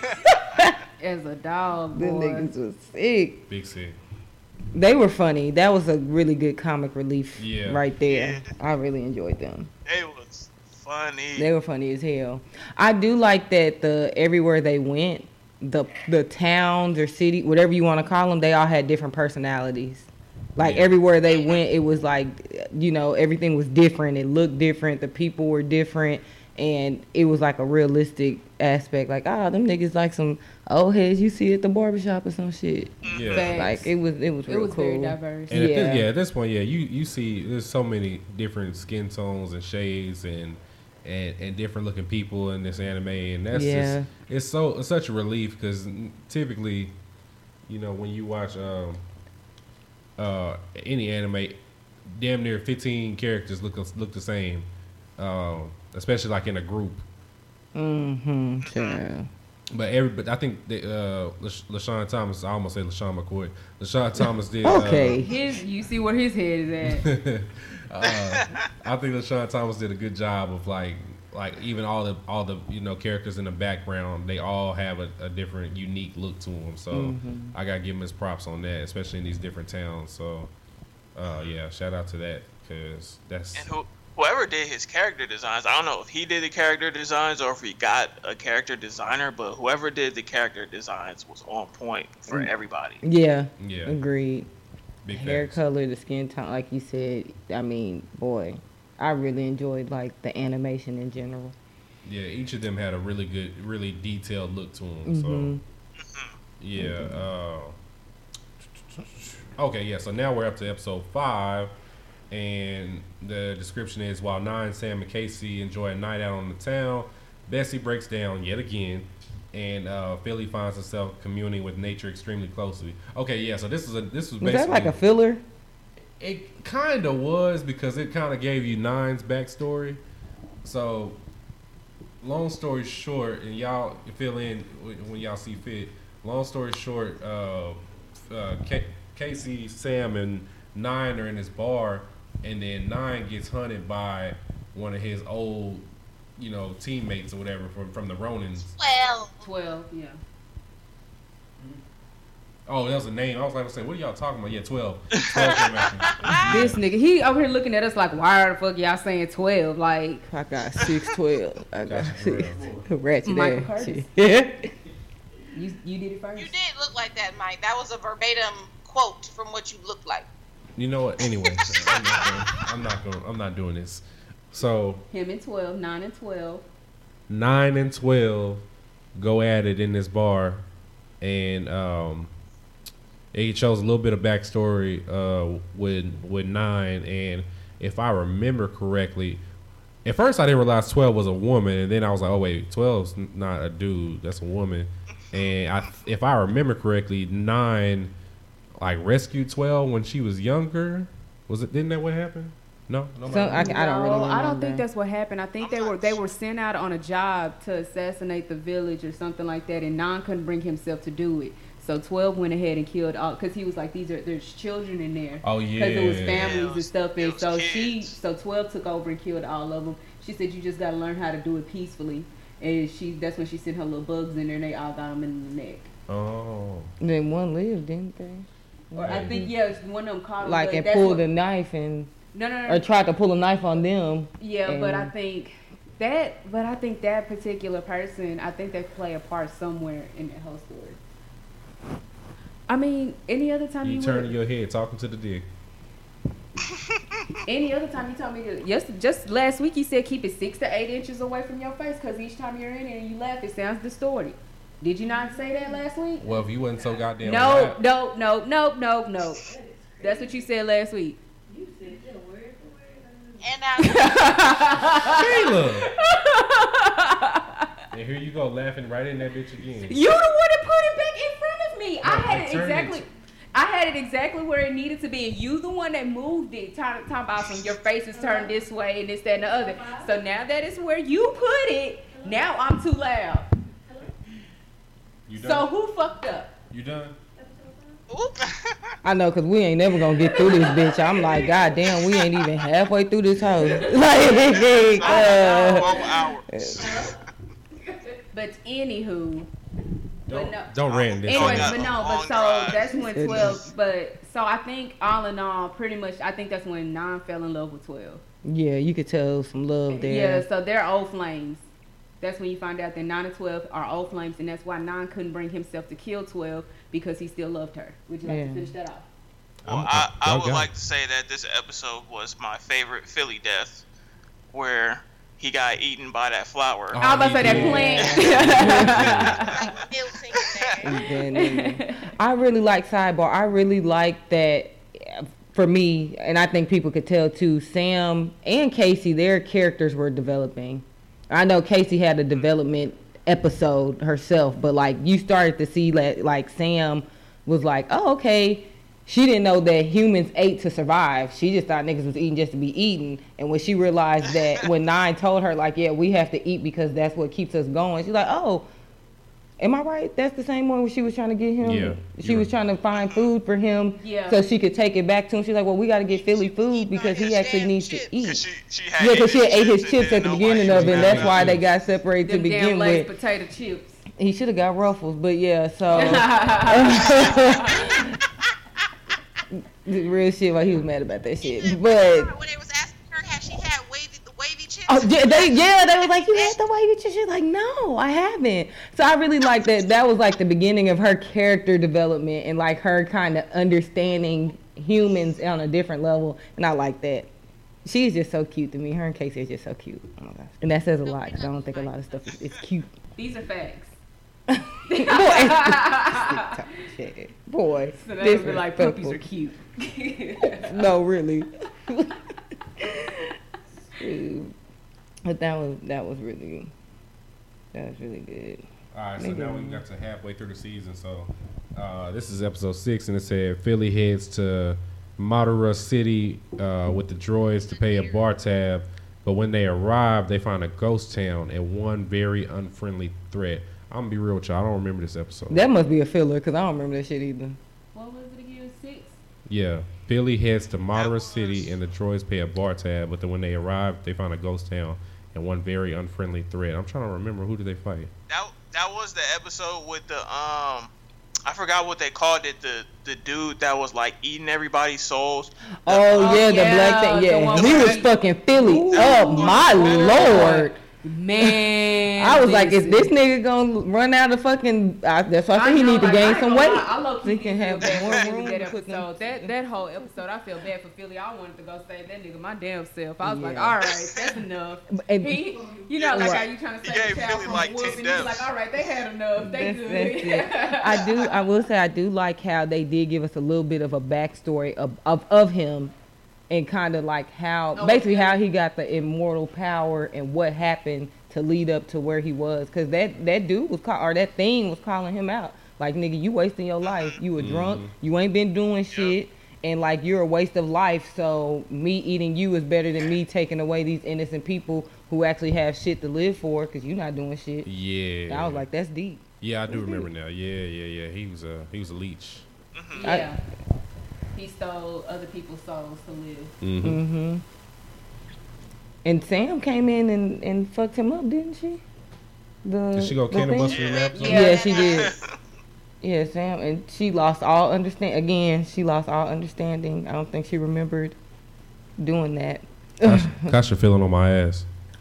As a dog, Them boy. niggas was sick. Big C. They were funny. That was a really good comic relief Yeah. right there. Yeah. I really enjoyed them. They was funny. They were funny as hell. I do like that everywhere they went, the towns or city, whatever you want to call them, they all had different personalities. Like Yeah. everywhere they went, it was like, everything was different. It looked different. The people were different. And it was like a realistic aspect. Like, them niggas like some old heads you see at the barbershop or some shit. Yeah. Facts. Like, it was It real was cool. very diverse. And Yeah. at this point, you see there's so many different skin tones and shades and and different looking people in this anime, and that's Yeah. just it's such a relief because typically, you know, when you watch any anime, damn near 15 characters look the same, especially like in a group. Mm-hmm. Sure. But I think that LaShawn Thomas, I almost say LaShawn McCoy. LaShawn Thomas did. Okay. You see where his head is at. I think LaShawn Thomas did a good job of like even all the you know characters in the background. They all have a different, unique look to them. So I gotta give him his props on that, especially in these different towns. So yeah, shout out to that because that's. And whoever did his character designs, I don't know if he did the character designs or if he got a character designer, but whoever did the character designs was on point for everybody. Yeah. Yeah. Agreed. Big Hair facts. color, the skin tone, like you said. I mean, boy, I really enjoyed like the animation in general. Yeah, each of them had a really good, really detailed look to them. So yeah. Okay, yeah. So now we're up to episode 5. And the description is, while Nine, Sam, and Casey enjoy a night out on the town, Bessie breaks down yet again, and Philly finds herself communing with nature extremely closely. Okay, yeah, so this was basically... Was that like a filler? It kind of was, because it kind of gave you Nine's backstory. So, long story short, and y'all fill in when y'all see fit, long story short, Casey, Sam, and Nine are in this bar, and then Nine gets hunted by one of his old, you know, teammates or whatever from the Ronins. 12, yeah. Oh, that was a name. I was like to say, what are y'all talking about? Yeah, 12. 12 came after. This nigga, he over here looking at us like, why the fuck y'all saying 12? Like, I got 6'12". I got Gotcha, for 6. real. Ratchet Michael ass. Curtis. Yeah. you did it first. You did look like that, Mike. That was a verbatim quote from what you looked like. You know what? Anyway, I'm not doing this. So Him and 12, 9 and 12. 9 and 12 go at it in this bar, and it shows a little bit of backstory with 9. And if I remember correctly, at first I didn't realize 12 was a woman, and then I was like, oh wait, 12's not a dude, that's a woman. And if I remember correctly, 9 like rescued 12 when she was younger. Didn't that what happened? No, So I don't really remember. I don't think that's what happened. I think they were sent out on a job to assassinate the village or something like that, and 9 couldn't bring himself to do it. So 12 went ahead and killed all, because he was like, there's children in there. Oh yeah, because it was families and stuff, and so kids. so 12 took over and killed all of them. She said you just got to learn how to do it peacefully, and that's when she sent her little bugs in there, and they all got them in the neck. Oh, Then one lived, didn't they? Or I think one of them caught him, Like, but and that's pulled what- a knife and no, or tried to pull a knife on them. Yeah, but I and- think that particular person, I think they play a part somewhere in that whole story. I mean, any other time you turning your head talking to the dick. any other time you told me to, just last week you said keep it 6 to 8 inches away from your face, because each time you're in it and you laugh, it sounds distorted. Did you not say that last week? Well, if you wasn't so goddamn No. loud. That's what you said last week. And now, Kayla. And here you go laughing right in that bitch again. You the one that put it back in front of me. No, I had it exactly where it needed to be, and you the one that moved it. Talking about some your face is turned this way and this, that, and the other. So now that is where you put it, now I'm too loud. You done? So who fucked up? You done? oop. I know, cause we ain't never gonna get through this bitch. I'm like, God damn, we ain't even halfway through this hoe. Like, 12 hours. But anywho, Don't rant this. anyways, got but a no, long but so drive. that's when 12. But so I think all in all, pretty much, I think that's when 9 fell in love with 12. yeah, you could tell some love there. Yeah, so they're old flames. That's when you find out that 9 and 12 are old flames, and that's why 9 couldn't bring himself to kill 12 because he still loved her. Would you like to finish that off? Well, I would like to say that this episode was my favorite Philly death, where he got eaten by that flower. Oh, I was about to say that plant. Still thinking that. Then, I really like sidebar. I really like that. For me, and I think people could tell too, Sam and Casey, their characters were developing. I know Casey had a development episode herself, but like you started to see that like Sam was like, oh, okay. She didn't know that humans ate to survive. She just thought niggas was eating just to be eaten. And when she realized that, when Nine told her like, yeah, we have to eat because that's what keeps us going, she's like, oh, am I right? That's the same one where she was trying to get him. Yeah, she was trying to find food for him, Yeah. so she could take it back to him. She's like, well, we got to get Philly food because he actually needs to eat. Because she Yeah, because she had ate his and chips at the didn't know beginning why of she it, and was that's why having they got separated to Them damn begin Lay's with. potato chips. He should have got Ruffles, but yeah, so real shit. Why he was mad about that shit, but. When they was asking her, had she had the wavy chips? Oh, they was like, you had the wavy chips. She's like, no, I haven't. So I really like that. That was like the beginning of her character development and like her kind of understanding humans on a different level, and I like that. She's just so cute to me. Her and Casey are just so cute. Oh my gosh, and that says a lot because I don't think a lot of stuff is cute. These are facts. Boy, So they would be like, puppies are cute. No, really. But that was really good. All right, so now we got to halfway through the season. So this is episode 6, and it said Philly heads to Madara City with the droids to pay a bar tab. But when they arrive, they find a ghost town and one very unfriendly threat. I'm gonna be real with y'all. I don't remember this episode. That must be a filler because I don't remember that shit either. What was it again? 6? Yeah, Philly heads to Madara City and the droids pay a bar tab. But then when they arrive, they find a ghost town and one very unfriendly threat. I'm trying to remember, who did they fight? That was the episode with the I forgot what they called it. The dude that was like eating everybody's souls. Oh yeah, the black thing. Yeah, he was fucking Philly. Oh my lord. Man, I was like, is this nigga gonna run out of fucking? That's why I think he need to gain some weight. I love so he can have more room that to put them. episode. That whole episode, I feel bad for Philly. I wanted to go save that nigga my damn self. I was like, Yeah. all right, that's enough. And- He, you know, like Right. how you trying to He save gave the child Philly from like wolf, 10 and he's deaths. like, all right, they had enough. They That's good. it. I will say I do like how they did give us a little bit of a backstory of him, and kind of like how basically how he got the immortal power and what happened to lead up to where he was, because that dude was or that thing was calling him out like, nigga, you wasting your life. You were drunk. You ain't been doing shit. And like, you're a waste of life. So me eating you is better than me taking away these innocent people who actually have shit to live for, because you're not doing shit. Yeah. I was like, that's deep. Yeah, I do remember now. Yeah. He was a leech. Yeah. He stole other people's souls to live. Mm-hmm. And Sam came in and fucked him up, didn't she? Did she go cannibuster in that episode? Yeah, she did. Yeah, Sam, and she lost all understanding. Again, she lost all understanding. I don't think she remembered doing that. Kasha feeling on my ass.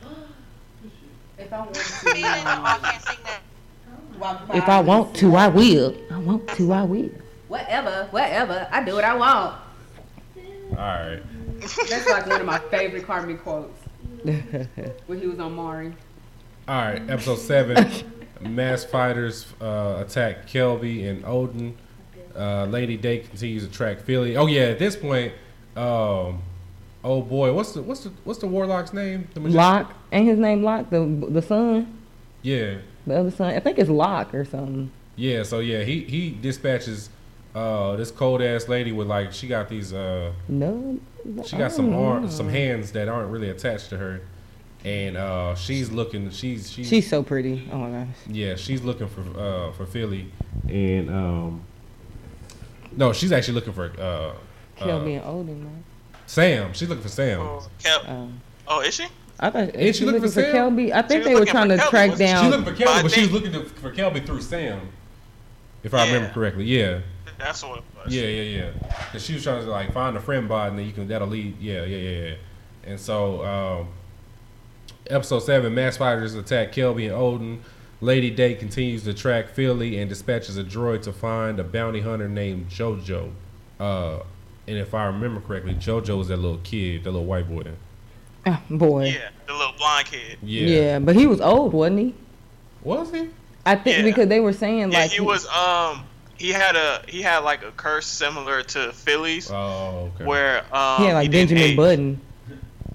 If I want I can't sing that. to, If I want to, I will. I want to, I will. whatever. I do what I want. All right. That's like one of my favorite Carmen quotes. When he was on Maury. All right, episode 7. Mass fighters attack Kelby and Odin. Lady Day continues to track Philly. Oh yeah, at this point, oh boy, what's the warlock's name? The magician? Locke, ain't his name Locke? The son, Yeah, the other son. I think it's Locke or something. yeah. So yeah, he dispatches this cold ass lady with like she got these No, she got some hands that aren't really attached to her, and she's looking She's so pretty. Oh my gosh. yeah, she's looking for Philly, and no, she's actually looking for Kelby and Odin, man. Sam. She's looking for Sam. Oh, is she? I thought Ain't she looking for Sam? Kelby. I think was they were looking trying for to Kelby, track wasn't she? down. She's looking for Kelby, but she was think- looking for Kelby through Sam, if I remember Yeah. correctly. Yeah, That's what it was. yeah. Cause she was trying to like find a friend bot, and then that'll lead. Yeah. And so, episode 7, mass fighters attack Kelby and Odin. Lady Day continues to track Philly and dispatches a droid to find a bounty hunter named JoJo. And if I remember correctly, JoJo was that little kid, that little white boy. Boy. Yeah, the little blind kid. Yeah, but he was old, wasn't he? Was he? I think Yeah. because they were saying Yeah, like he was. He had like a curse similar to Philly's, Oh, okay. where he had like he didn't Benjamin age. Button.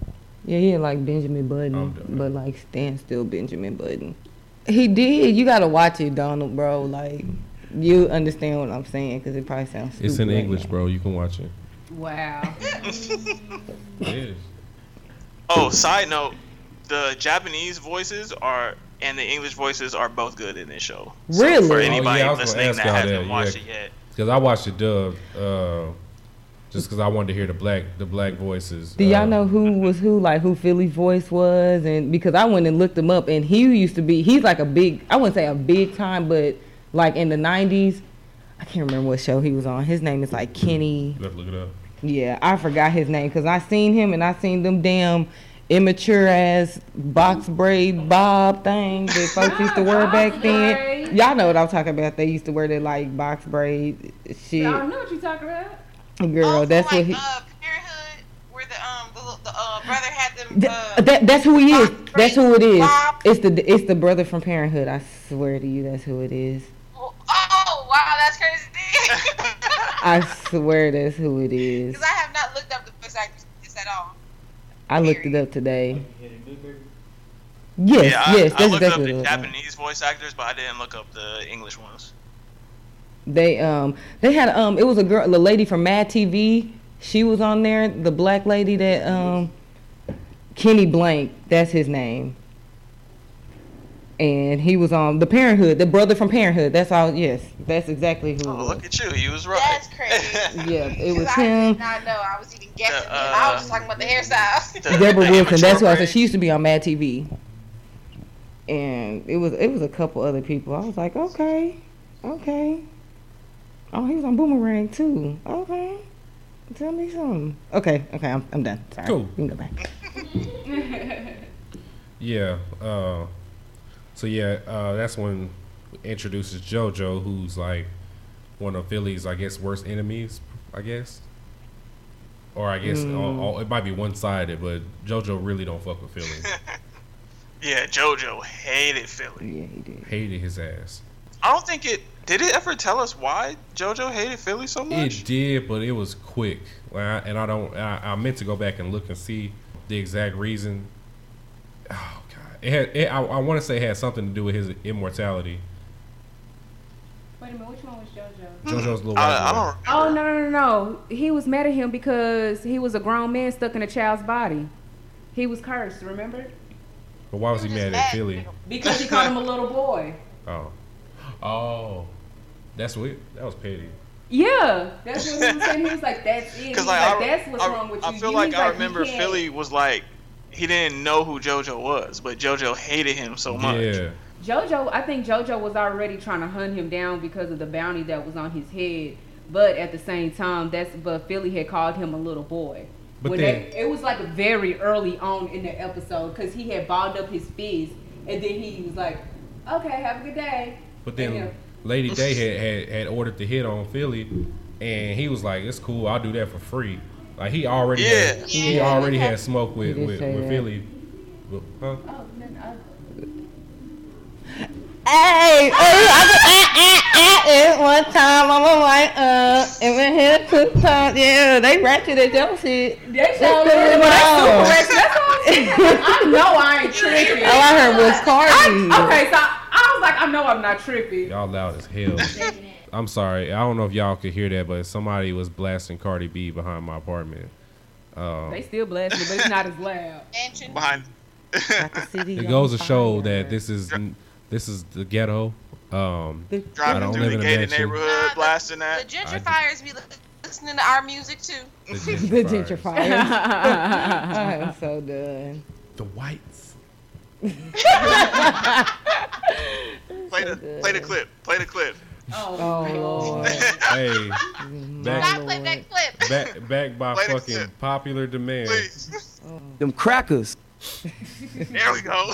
Yeah, he had like Benjamin Button, I'm done. but like stand still Benjamin Button. He did. You gotta watch it, Donald, bro. Like, you understand what I'm saying because it probably sounds stupid. It's in right English, now. bro. You can watch it. Wow. It is. Oh, side note, the Japanese voices are and the English voices are both good in this show. So Really? for Oh, anybody yeah, I was gonna listening ask that y'all hasn't that, watched yeah. it yet, Because I watched it dubbed, just because I wanted to hear the black voices. Do y'all know who was who? Like who Philly's voice was? And because I went and looked him up, and he used to be. He's like a big. I wouldn't say a big time, but like in the '90s. I can't remember what show he was on. His name is like Kenny. You have to look it up. Yeah, I forgot his name because I seen him and I seen them damn immature ass box braid bob thing that folks used to wear back then. braid. Y'all know what I'm talking about. They used to wear that like box braid shit. I don't know what you're talking about. Girl, that's like, what he. Parenthood, where the brother had them. That's who he is. box That's who it is. bob. It's the brother from Parenthood. I swear to you, that's who it is. Oh wow, that's crazy. I swear that's who it is. Because I have not looked up the voice actors at all. I looked it up today. Yes, yeah, yes, I that's looked up exactly the what it was. Japanese voice actors, but I didn't look up the English ones. They had it was a girl, the lady from Mad TV. She was on there. The black lady that Kenny Blank, that's his name. And he was on the Parenthood, the brother from Parenthood. That's all. Yes, that's exactly who. Oh, it was. look at you, he was right. That's crazy. Yeah, it was 'Cause I him. did not know. I was even guessing. I was just talking about the hairstyle. Deborah Wilson. That's who I said. said. She used to be on Mad TV. And it was a couple other people. I was like, okay. Oh, he was on Boomerang too. Okay, tell me something. Okay, I'm done. Sorry. Cool. You can go back. Yeah. So yeah, that's when it introduces JoJo, who's like one of Philly's, I guess, worst enemies. I guess, or I guess it might be one-sided, but JoJo really don't fuck with Philly. Yeah, JoJo hated Philly. Yeah, he did. Hated his ass. I don't think did it ever tell us why JoJo hated Philly so much? It did, but it was quick. I meant to go back and look and see the exact reason. Oh God, I want to say it had something to do with his immortality. Wait a minute, which one was JoJo? JoJo's little I white boy. don't Oh no! He was mad at him because he was a grown man stuck in a child's body. He was cursed. Remember? But why was he mad at Philly? Because he called him a little boy. Oh, that's weird. That was petty. Yeah, that's what he was saying. He was like, "That's it." He was Because like, "That's what's wrong with you." I feel He's like I you remember can't- Philly was like he didn't know who JoJo was, but JoJo hated him so much. Yeah. I think JoJo was already trying to hunt him down because of the bounty that was on his head. But at the same time, but Philly had called him a little boy. But It was like very early on in the episode because he had balled up his fist and then he was like, "Okay, have a good day." But then And, Lady Day had ordered the hit on Philly, and he was like, "It's cool. I'll do that for free." Like he already he already had smoke with He did say that. Philly. Huh? Oh, then Hey, one time I'm like, and we're here 2 times. Yeah, they ratcheted your shit. They showed me I know I ain't tripping. All I heard was Cardi. Okay, so I was like, I know I'm not tripping. Y'all loud as hell. I'm sorry. I don't know if y'all could hear that, but somebody was blasting Cardi B behind my apartment. They still blast me, but it's not as loud. Behind. It goes to show that this is the ghetto. I Driving don't through live the in a gated mansion. neighborhood, blasting The that. gentrifiers be listening to our music too. The The gentrifiers. gentrifiers. I am so done. The whites. Play the clip. Play the clip. Oh Lord. Hey, Stop playing that clip. back by Play the fucking clip. popular demand. Please. Them crackers. There we go.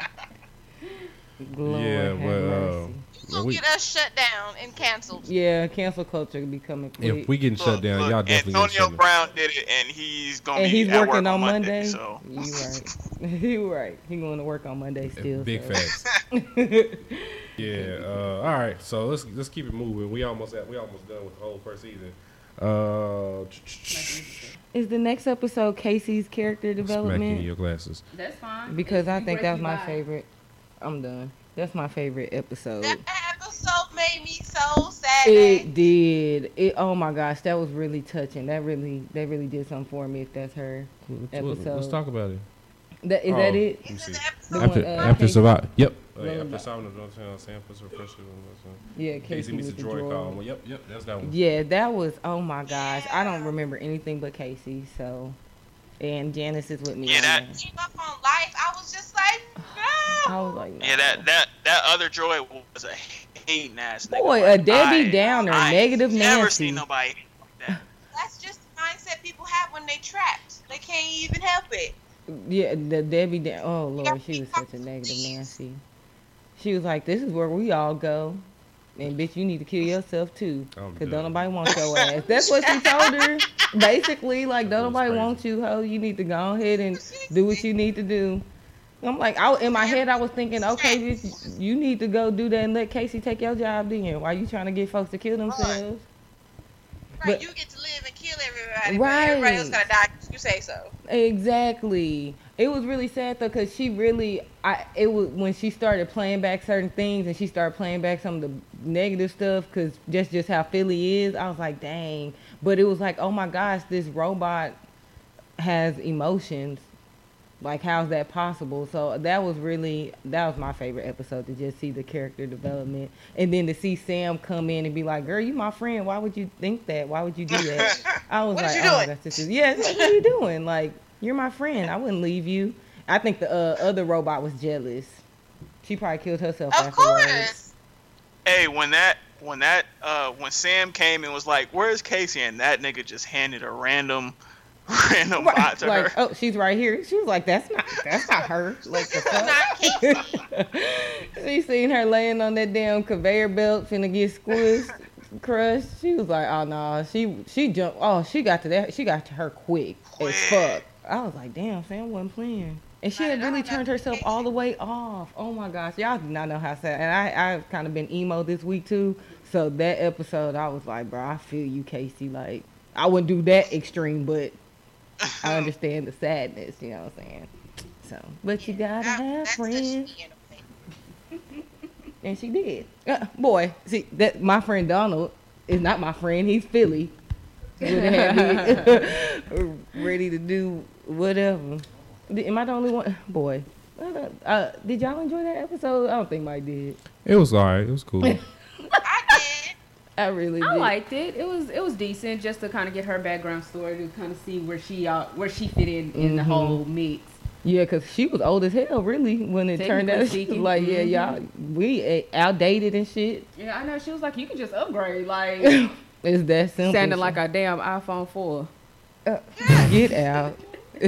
Lord Yeah, have but mercy. You will get us shut down and canceled. Yeah, cancel culture be coming quick. if we getting shut down, y'all definitely getting Antonio shut down. Brown did it, and he's gonna and be he's at working work on Monday. So You right. You right. He going to work on Monday still. Big so. facts. Yeah. All right. So let's keep it moving. We almost done with the whole first season. Is the next episode Casey's character Smacking development? your glasses. That's fine. Because I You think break that's me my by. favorite. I'm done. That's my favorite episode. That episode made me so sad. It did. Oh my gosh, that was really touching. That really did something for me. If that's her episode. Let's talk about it. Is that it? Let me see. The The episode one, After Casey- survive. Yep. Lullaby. After surviving the Sam puts her pressure on Yeah, Casey meets the droid call. Well, yep, that's that one. Yeah, that was. Oh my gosh, I don't remember anything but Casey. So, and Janice is with me. Yeah, on that- that. Keep up on life. I was just like, no. I was like, no. Yeah, that other droid was a hating ass nigga. Boy, Like, a Debbie Downer, I negative never Nancy. seen nobody like that. That's just the mindset people have when they trapped. They can't even help it. Yeah, the Debbie. Oh Lord, she was such a negative Nancy. She was like, "This is where we all go, and bitch, you need to kill yourself too, I'm cause done. don't nobody want your ass." That's what she told her. Basically, like, don't That was nobody crazy. want you, ho. You need to go ahead and do what you need to do. I'm like, in my head, I was thinking, okay, bitch, you need to go do that and let Casey take your job then. Why you trying to get folks to kill themselves? Right, But- you get to live and kill everybody, Right. but everybody else gotta die 'cause you say so. Exactly. It was really sad though, cause she really, it was when she started playing back certain things and she started playing back some of the negative stuff, cause just how Philly is. I was like, dang. But it was like, oh my gosh, this robot has emotions. Like, how's that possible? So that was my favorite episode, to just see the character development, and then to see Sam come in and be like, "Girl, you my friend. Why would you think that? Why would you do that?" I was What like, is you "Oh, doing?" that's just yes. Like, what are you doing? Like, you're my friend. I wouldn't leave you." I think the other robot was jealous. She probably killed herself Of afterwards. course. Hey, when Sam came and was like, "Where's Casey?" and that nigga just handed a random bot Right, to like, her. oh, she's right here. She was like, that's not her. Like, the fuck? Not Casey. She seen her laying on that damn conveyor belt finna get squished, crushed. She was like, oh no, she jumped. Oh, she got to her quick as fuck. I was like, damn, Sam wasn't playing. And she had really turned herself all the way off. Oh my gosh, y'all do not know how sad. And I've kind of been emo this week too. So that episode, I was like, bro, I feel you, Casey. Like, I wouldn't do that extreme, but I understand the sadness, you know what I'm saying? So, but you gotta have That's friends. touchy in a way. And she did. Boy, see, that my friend Donald is not my friend. He's Philly. Would have had me ready to do whatever. Am I the only one? Boy. Did y'all enjoy that episode? I don't think Mike did. It was alright. It was cool. I did. I really did. I liked it. It was decent, just to kind of get her background story, to kind of see where she fit in the whole mix. Yeah, because she was old as hell, really, when it turned out. She was Technically like, yeah, speaking. y'all, we outdated and shit. Yeah, I know. She was like, you can just upgrade, like It's that simple. sounding like a damn iPhone 4. Get out.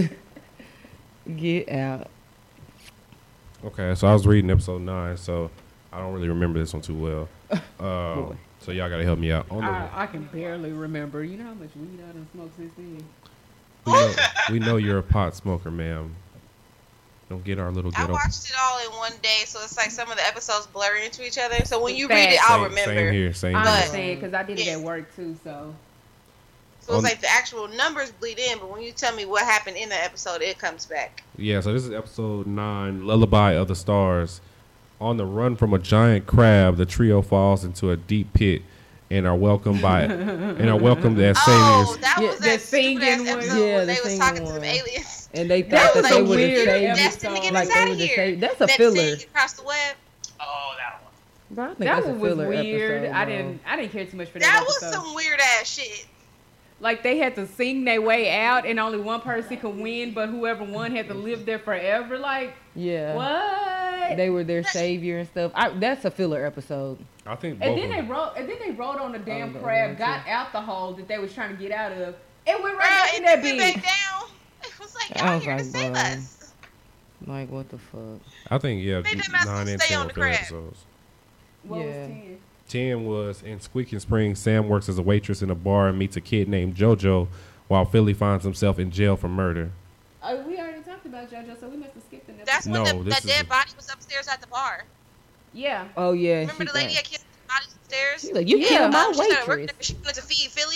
Get out. Okay, so I was reading episode 9, so I don't really remember this one too well. So y'all gotta help me out. On the, I can barely remember. You know how much weed I done smoked since then? we know you're a pot smoker, ma'am. Don't get our little I ghetto. watched it all in one day, so it's like some of the episodes blur into each other. So when you Facts. read it, I'll Same remember. here, same I here. understand, because I did it Yeah. at work too, so. So it's like the actual numbers bleed in, but when you tell me what happened in the episode, it comes back. Yeah, so this is episode 9, Lullaby of the Stars. On the run from a giant crab, the trio falls into a deep pit and are welcomed by that Oh, same that Yeah, was the that singing stupid ass one. episode Yeah, when the they was singing talking to one. them aliens. And they That thought was that they a would have weird saved Destined to get like us they out of would have here. saved. That's a That filler. scene across the web. Oh, that one. Bro, I think That that's a one was filler weird. episode, I bro. didn't care too much for That that was episode. some weird ass shit. Like, they had to sing their way out, and only one person could win, but whoever won had to live there forever. Like, Yeah. what? They were their savior and stuff. That's a filler episode. I think And both then of they rode on the damn the crab, one too. got out the hole that they was trying to get out of, and went Bruh, right back in and that then went bitch. back down. It was like, I y'all was here to like, save bro. us. Like, what the fuck? I think, yeah, Maybe they might as well 9 and stay 10 on were the filler crab. episodes. What was Yeah. 10? 10 was in Squeaking Springs, Sam works as a waitress in a bar and meets a kid named JoJo while Philly finds himself in jail for murder. We already talked about JoJo, so we must have skipped an episode. That's No, when this that is dead a- body was upstairs at the bar. Yeah. Oh yeah. Remember the lady that killed the body upstairs? She's like, you Yeah. killed my She started working waitress. there. She wanted to feed Philly.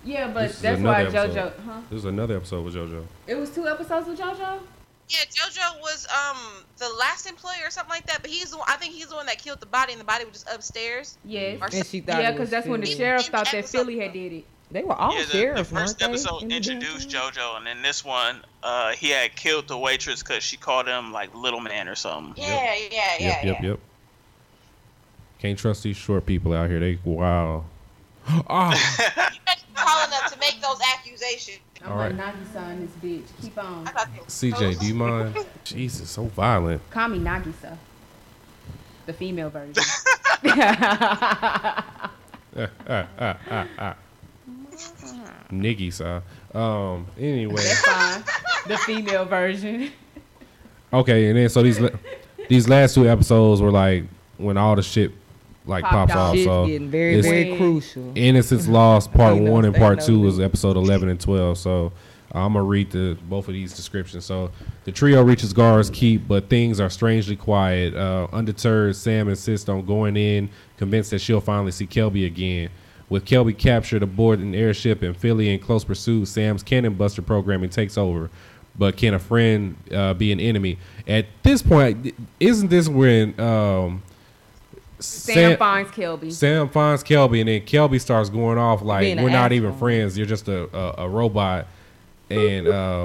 Yeah, but This is that's why another episode. JoJo. Huh? This is another episode with JoJo. It was 2 episodes with JoJo. Yeah, JoJo was the last employee or something like that. But I think he's the one that killed the body, and the body was just upstairs. Yes. And she thought Yeah, it because was that's when the Philly. sheriff In thought the that episode, Philly had did it. They were all Yeah, sheriffs, the first weren't they, episode in the damn introduced thing? JoJo, and then this one, he had killed the waitress because she called him like little man or something. Yeah. Yep. Can't trust these short people out here. They wow. Ah. You better be tall enough to make those accusations. I'm All like right. Nagisa in this bitch. Keep on. I thought they were CJ, do you mind? Jesus, so violent. Call me Nagisa. The female version. Niggy, sir. Anyway. That's fine. The female version. Okay, and then so these last 2 episodes were like when all the shit like Popped pops off. off. Shit's So getting very, it's very crucial. Innocence Lost Part They know- 1 and they Part know 2 this. is episode 11 and 12. So I'm gonna read both of these descriptions. So the trio reaches Gar's keep, but things are strangely quiet. Undeterred, Sam insists on going in, convinced that she'll finally see Kelby again. With Kelby captured aboard an airship and Philly in close pursuit, Sam's cannon buster programming takes over. But can a friend be an enemy? At this point, isn't this when Sam finds Kelby. Sam finds Kelby, and then Kelby starts going off like, Being an we're not even asshole. friends. You're just a robot. And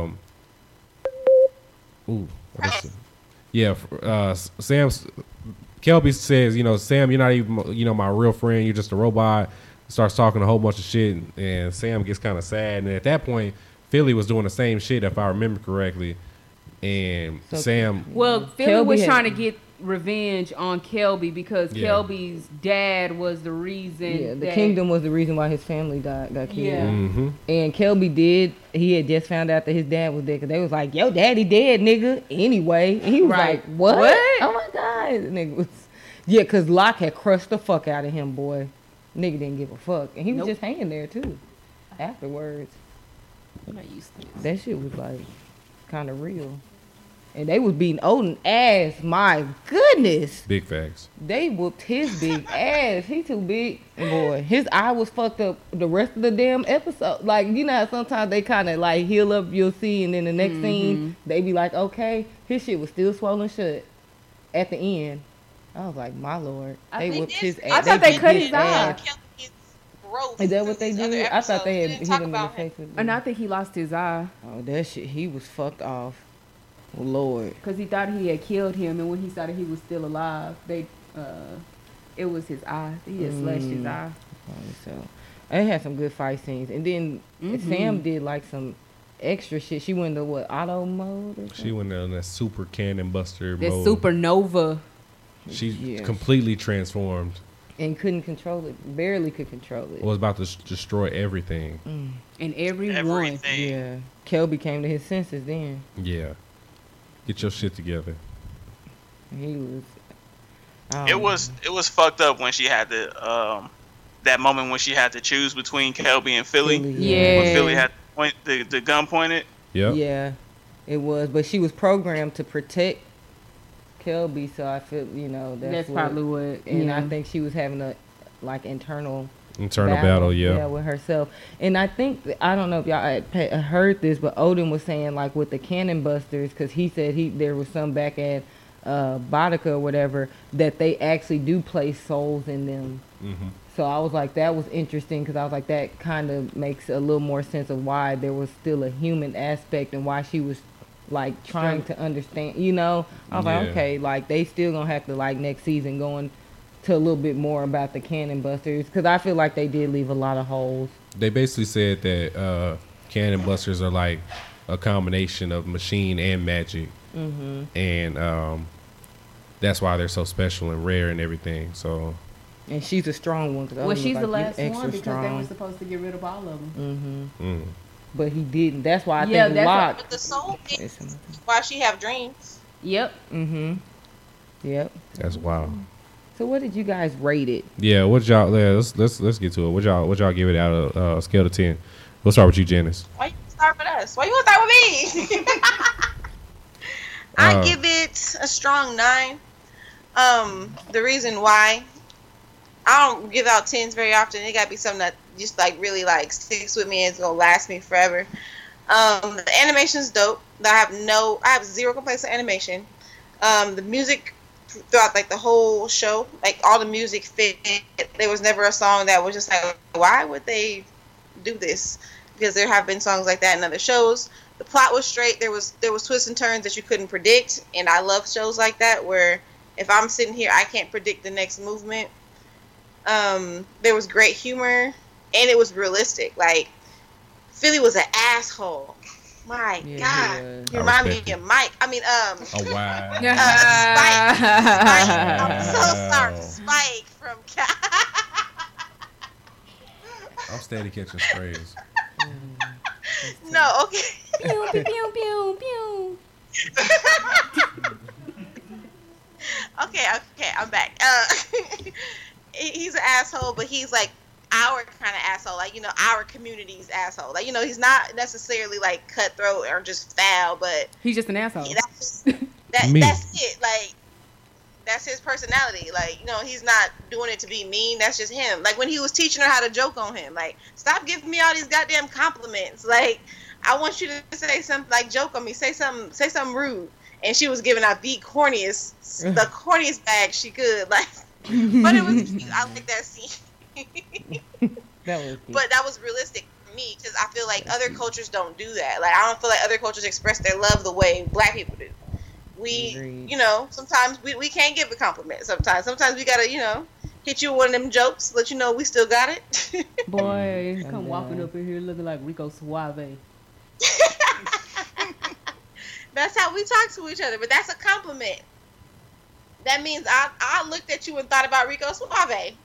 Kelby says, Sam, you're not even, my real friend. You're just a robot. Starts talking a whole bunch of shit, and Sam gets kind of sad. And at that point, Philly was doing the same shit, if I remember correctly. And So- Sam, Well, Philly Kelby was had- trying to get revenge on Kelby because Yeah. Kelby's dad was the reason. Yeah, the that, kingdom was the reason why his family got killed. Yeah. mm-hmm. And Kelby he had just found out that his dad was dead because they was like, yo, daddy dead, nigga. Anyway. And he was Right. like, what? What? Oh my God. The nigga was, yeah, because Locke had crushed the fuck out of him, boy. Nigga didn't give a fuck. And he was Nope. just hanging there too. Afterwards. I'm not used to this. That shit was like kind of real. And they was beating Odin ass. My goodness. Big facts. They whooped his big ass. He too big. And boy, his eye was fucked up the rest of the damn episode. Like, you know how sometimes they kind of like heal up, you'll see, and then the next scene, they be like, okay. His shit was still swollen shut at the end. I was like, my lord. They They whooped did- his ass. I thought they beat cut his his eye. Kelly's growth Is that what they since these did? other I thought they had episodes. hit They him didn't in the talk about face with And I think he lost his eye Oh, that shit. He was fucked off. Lord. because he thought he had killed him, and when he saw that he was still alive, it was his eye. He had slashed his eye. So they had some good fight scenes. And then Sam did like some extra shit. She went to what, auto mode or something? She went on that super cannon buster That mode. supernova. She Yes. completely transformed. And couldn't control it. Barely could control it. Was about to destroy everything. And everyone. Everything. Yeah. Kelby came to his senses then. Yeah. Get your shit together. He was. I It don't was fucked up when she had to that moment when she had to choose between Kelby and Philly. know. Yeah. When Philly had the gun pointed. Yep. Yeah, it was. But she was programmed to protect Kelby, so I feel, That's probably what. And yeah. I think she was having a like internal Battle, yeah. with herself. And I think I don't know if y'all had heard this, but Odin was saying like with the cannon busters, because he said there was some back at Boudica or whatever that they actually do place souls in them. Mm-hmm. So I was like, that was interesting because I was like, that kind of makes a little more sense of why there was still a human aspect and why she was like trying to understand, I was like, Yeah. okay, like they still gonna have to like next season going to a little bit more about the cannon busters because I feel like they did leave a lot of holes. They basically said that cannon busters are like a combination of machine and magic. Mm-hmm. And that's why they're so special and rare and everything. So. And she's a strong one. Well, she's the last extra one because strong. they were supposed to get rid of all of them. But he didn't. That's why I Yeah, think that's Locke. But the soul is- is why she have dreams. Yep. Yep. That's wild. So what did you guys rate it? Yeah, what y'all? Yeah, let's get to it. What y'all give it out of scale to 10? We'll start with you, Janice. Why you start with us? Why you want to start with me? I give it a strong 9. The reason why I don't give out 10s very often. It gotta be something that just like really like sticks with me and it's gonna last me forever. The animation's dope. I have zero complaints with animation. The music throughout like the whole show, like all the music fit. There was never a song that was just like, why would they do this? Because there have been songs like that in other shows. The plot was straight. There was twists and turns that you couldn't predict, and I love shows like that where if I'm sitting here, I can't predict the next movement. There was great humor, and it was realistic. Like Philly was an asshole. My God, you remind me of Mike. I mean, Oh wow. Spike. I'm so sorry, Spike from. I'm steady catching strays. No, okay. Pew, pew, pew, pew, pew. Okay, I'm back. He's an asshole, but he's like our kind of asshole, like, you know, our community's asshole. Like, you know, he's not necessarily like cutthroat or just foul, but He's just an asshole. that's it. Like, that's his personality. Like, you know, he's not doing it to be mean. That's just him. Like when he was teaching her how to joke on him, like, stop giving me all these goddamn compliments. Like, I want you to say something, like, joke on me, say something rude. And she was giving out the corniest bag she could. Like, but it was cute. I like that scene. But that was realistic for me because I feel like other cultures don't do that. Like, I don't feel like other cultures express their love the way Black people do. We, you know, sometimes we can't give a compliment. Sometimes we gotta, you know, hit you with one of them jokes, let you know we still got it. Boy, you come walking up in here looking like Rico Suave. That's how we talk to each other, but that's a compliment. That means I looked at you and thought about Rico Suave.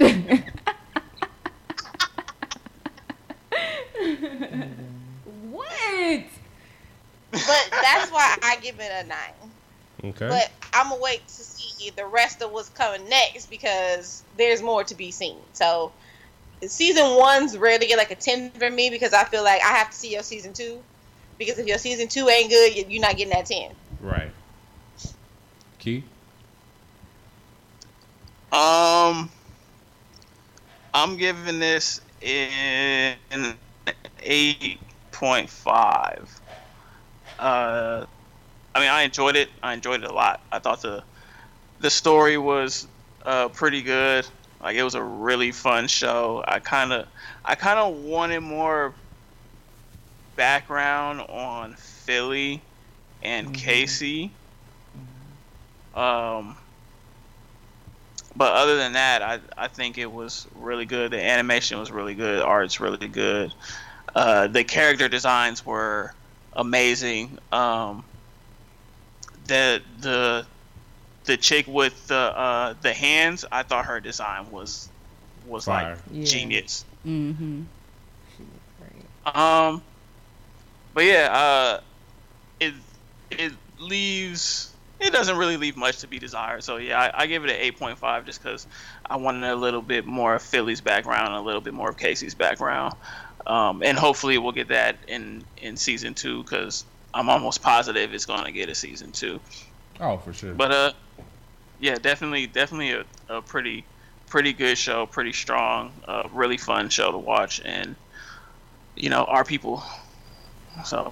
What? But that's why I give it a 9. Okay. But I'm gonna wait to see the rest of what's coming next because there's more to be seen. So season 1's rare to get like a 10 for me because I feel like I have to see your season 2. Because if your season 2 ain't good, you're not getting that 10. Right. Key? I'm giving this an 8.5. I mean, I enjoyed it. I enjoyed it a lot. I thought the story was pretty good. Like, it was a really fun show. I kind of wanted more background on Philly and Casey. But other than that, I think it was really good. The animation was really good. Art's really good. The character designs were amazing. The chick with the hands, I thought her design was Fire. like genius. Mm-hmm. But yeah, it doesn't really leave much to be desired. So yeah, I give it an 8.5 just because I wanted a little bit more of Philly's background, and a little bit more of Casey's background, and hopefully we'll get that in season 2 because I'm almost positive it's gonna get a season 2. Oh, for sure. But yeah, definitely a pretty good show, pretty strong, really fun show to watch, and you know, our people. So.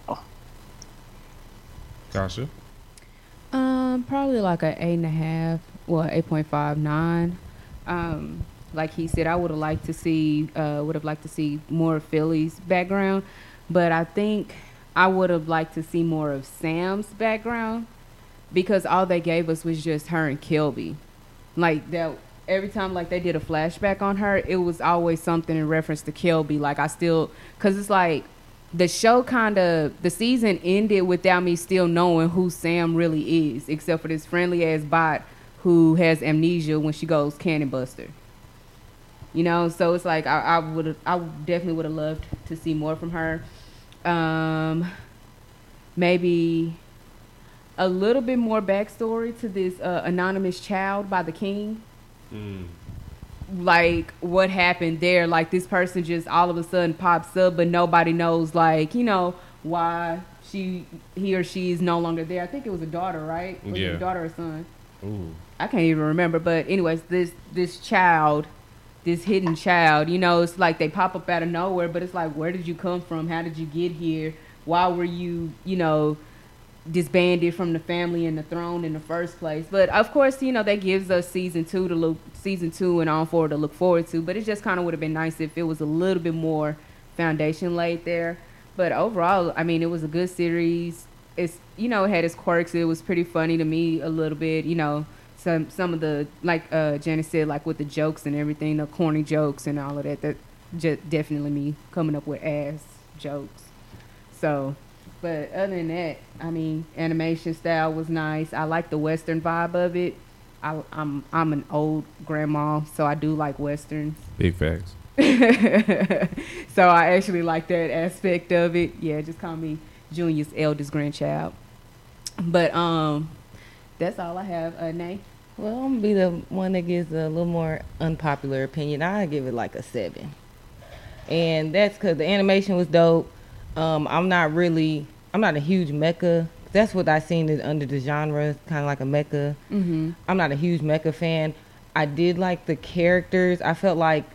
Gotcha. Probably like a 8.5, well, 8.59. Like he said, I would have liked to see more of Philly's background, but I think I would have liked to see more of Sam's background because all they gave us was just her and Kelby. Like that, every time like they did a flashback on her, it was always something in reference to Kelby. Like cause it's like the season ended without me still knowing who Sam really is, except for this friendly ass bot who has amnesia when she goes cannon buster. You know, so it's like I definitely would have loved to see more from her. Maybe a little bit more backstory to this anonymous child by the king. Like what happened there, like this person just all of a sudden pops up, but nobody knows, like, you know, why he or she is no longer there. I think it was a daughter, right? Was it a daughter or son? Ooh. I can't even remember, but anyways, this child this hidden child. You know, it's like they pop up out of nowhere, but it's like, where did you come from? How did you get here? Why were you, you know, disbanded from the family and the throne in the first place? But of course, you know, that gives us season 2 and on forward to look forward to. But it just kind of would have been nice if it was a little bit more foundation laid there. But overall, I mean, it was a good series. It's, you know, it had its quirks. It was pretty funny to me a little bit, you know. Some of the, like Janice said, like with the jokes and everything, the corny jokes and all of that, that just definitely me coming up with ass jokes. So, but other than that, I mean, animation style was nice. I like the Western vibe of it. I'm an old grandma, so I do like Westerns. Big facts. So I actually like that aspect of it. Yeah, just call me Junior's eldest grandchild. But that's all I have. Nay? Well, I'm gonna be the one that gives a little more unpopular opinion. I give it like a 7, and that's because the animation was dope. I'm not a huge mecha. That's what I seen is under the genre, kind of like a mecha. Mm-hmm. I'm not a huge mecha fan. I did like the characters. I felt like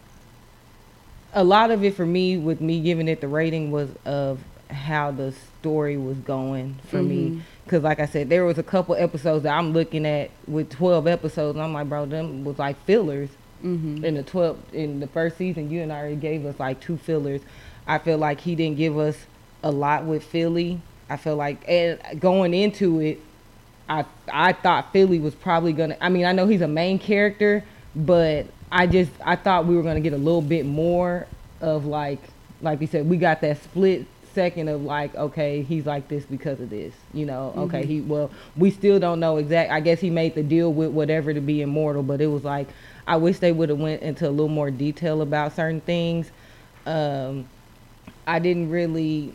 a lot of it for me, with me giving it the rating, was of how the story was going for me. Because like I said, there was a couple episodes that I'm looking at with 12 episodes, and I'm like, bro, them was like fillers. In the first season, you and I already gave us like 2 fillers. I feel like he didn't give us a lot with Philly. I feel like, and going into it, I thought Philly was probably gonna, I mean, I know he's a main character, but I thought we were gonna get a little bit more of like we said, we got that split second of like, okay, he's like this because of this, you know. Okay, we still don't know exact. I guess he made the deal with whatever to be immortal, but it was like, I wish they would have went into a little more detail about certain things. I didn't really.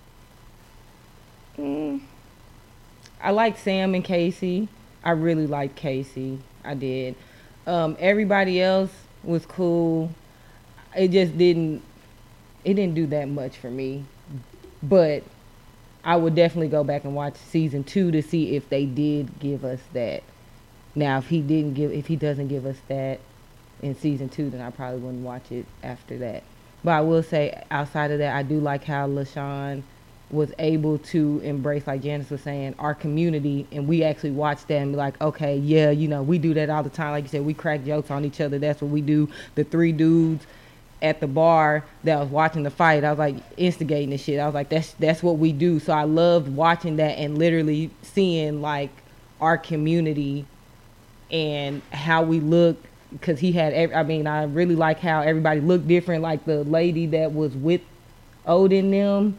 I liked Sam and Casey. I really liked Casey. I did. Everybody else was cool. It just didn't do that much for me. But I would definitely go back and watch season 2 to see if they did give us that. Now, if he doesn't give us that in season 2, then I probably wouldn't watch it after that. But I will say, outside of that, I do like how LaShawn was able to embrace, like Janice was saying, our community, and we actually watched that and be like, okay, yeah, you know, we do that all the time. Like you said, we crack jokes on each other. That's what we do. The 3 dudes at the bar that was watching the fight, I was like instigating this shit. I was like, that's what we do. So I loved watching that and literally seeing like our community and how we look, because he had I really like how everybody looked different. Like the lady that was with Odin them,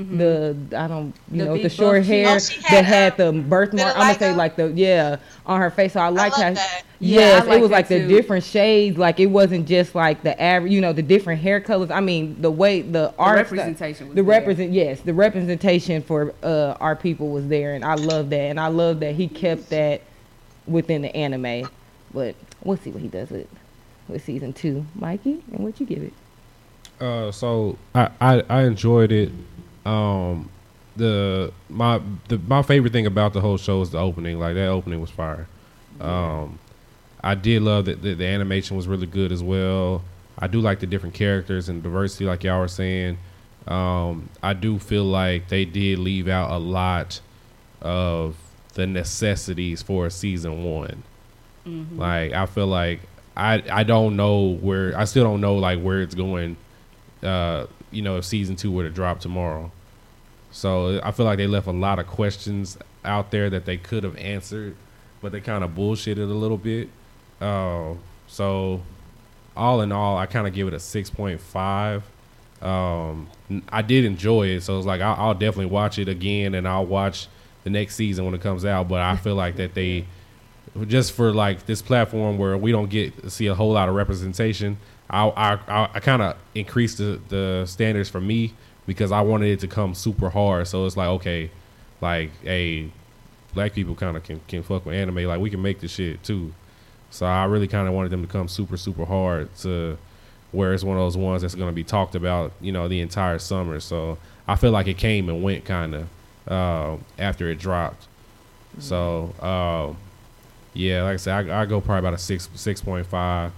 the short hair that had the birthmark. I'm gonna say like on her face. So I liked how. That. Yes, yeah, it was like the different shades. Like it wasn't just like the average, you know, the different hair colors. I mean, the way the art representation was the representation for our people was there, and I love that. And I love that he kept that within the anime. But we'll see what he does with season 2. Mikey, and what you give it? So I enjoyed it. My favorite thing about the whole show is the opening. Like that opening was fire. I did love that the animation was really good as well. I do like the different characters and diversity, like y'all were saying. I do feel like they did leave out a lot of the necessities for a season 1. Like I feel like I don't know where, I still don't know like where it's going. You know, if season 2 were to drop tomorrow. So I feel like they left a lot of questions out there that they could have answered, but they kind of bullshitted a little bit. So all in all, I kind of give it a 6.5. I did enjoy it, so it's like I'll definitely watch it again, and I'll watch the next season when it comes out. But I feel like that they, just for like this platform where we don't get to see a whole lot of representation, I kind of increased the standards for me, because I wanted it to come super hard. So it's like, okay, like, hey, black people kind of can fuck with anime. Like, we can make this shit too. So I really kind of wanted them to come super, super hard, to where it's one of those ones that's going to be talked about, you know, the entire summer. So I feel like it came and went kind of after it dropped. So, yeah, like I said, I go probably about a 6.5.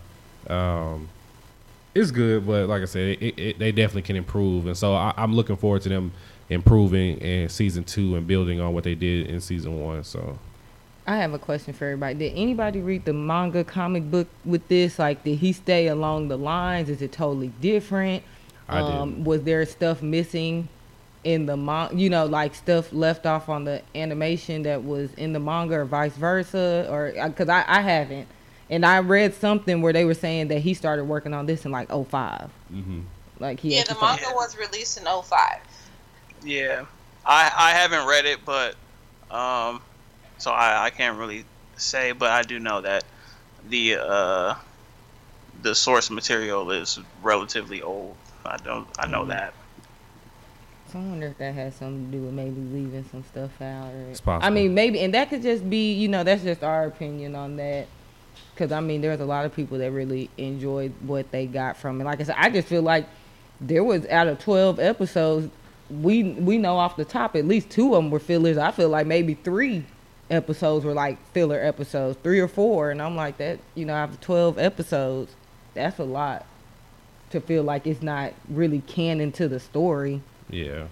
It's good, but like I said, they definitely can improve, and so I'm looking forward to them improving in season 2 and building on what they did in season 1. So I have a question for everybody. Did anybody read the manga comic book with this? Like, did he stay along the lines? Is it totally different? I didn't. Was there stuff missing in the manga? You know, like stuff left off on the animation that was in the manga, or vice versa? Or because I haven't. And I read something where they were saying that he started working on this in like 05. Mm-hmm. Like he the manga was released in 05. Yeah, I haven't read it, but so I can't really say, but I do know that the source material is relatively old. I know that. So I wonder if that has something to do with maybe leaving some stuff out. Or, It's possible. I mean, maybe, and that could just be, you know, that's just our opinion on that. Because, I mean, there's a lot of people that really enjoyed what they got from it. Like I said, I just feel like there was, out of 12 episodes, we know off the top, at least 2 of them were fillers. I feel like maybe 3 episodes were like filler episodes, 3 or 4. And I'm like, that, you know, out of 12 episodes, that's a lot to feel like it's not really canon to the story. Yeah.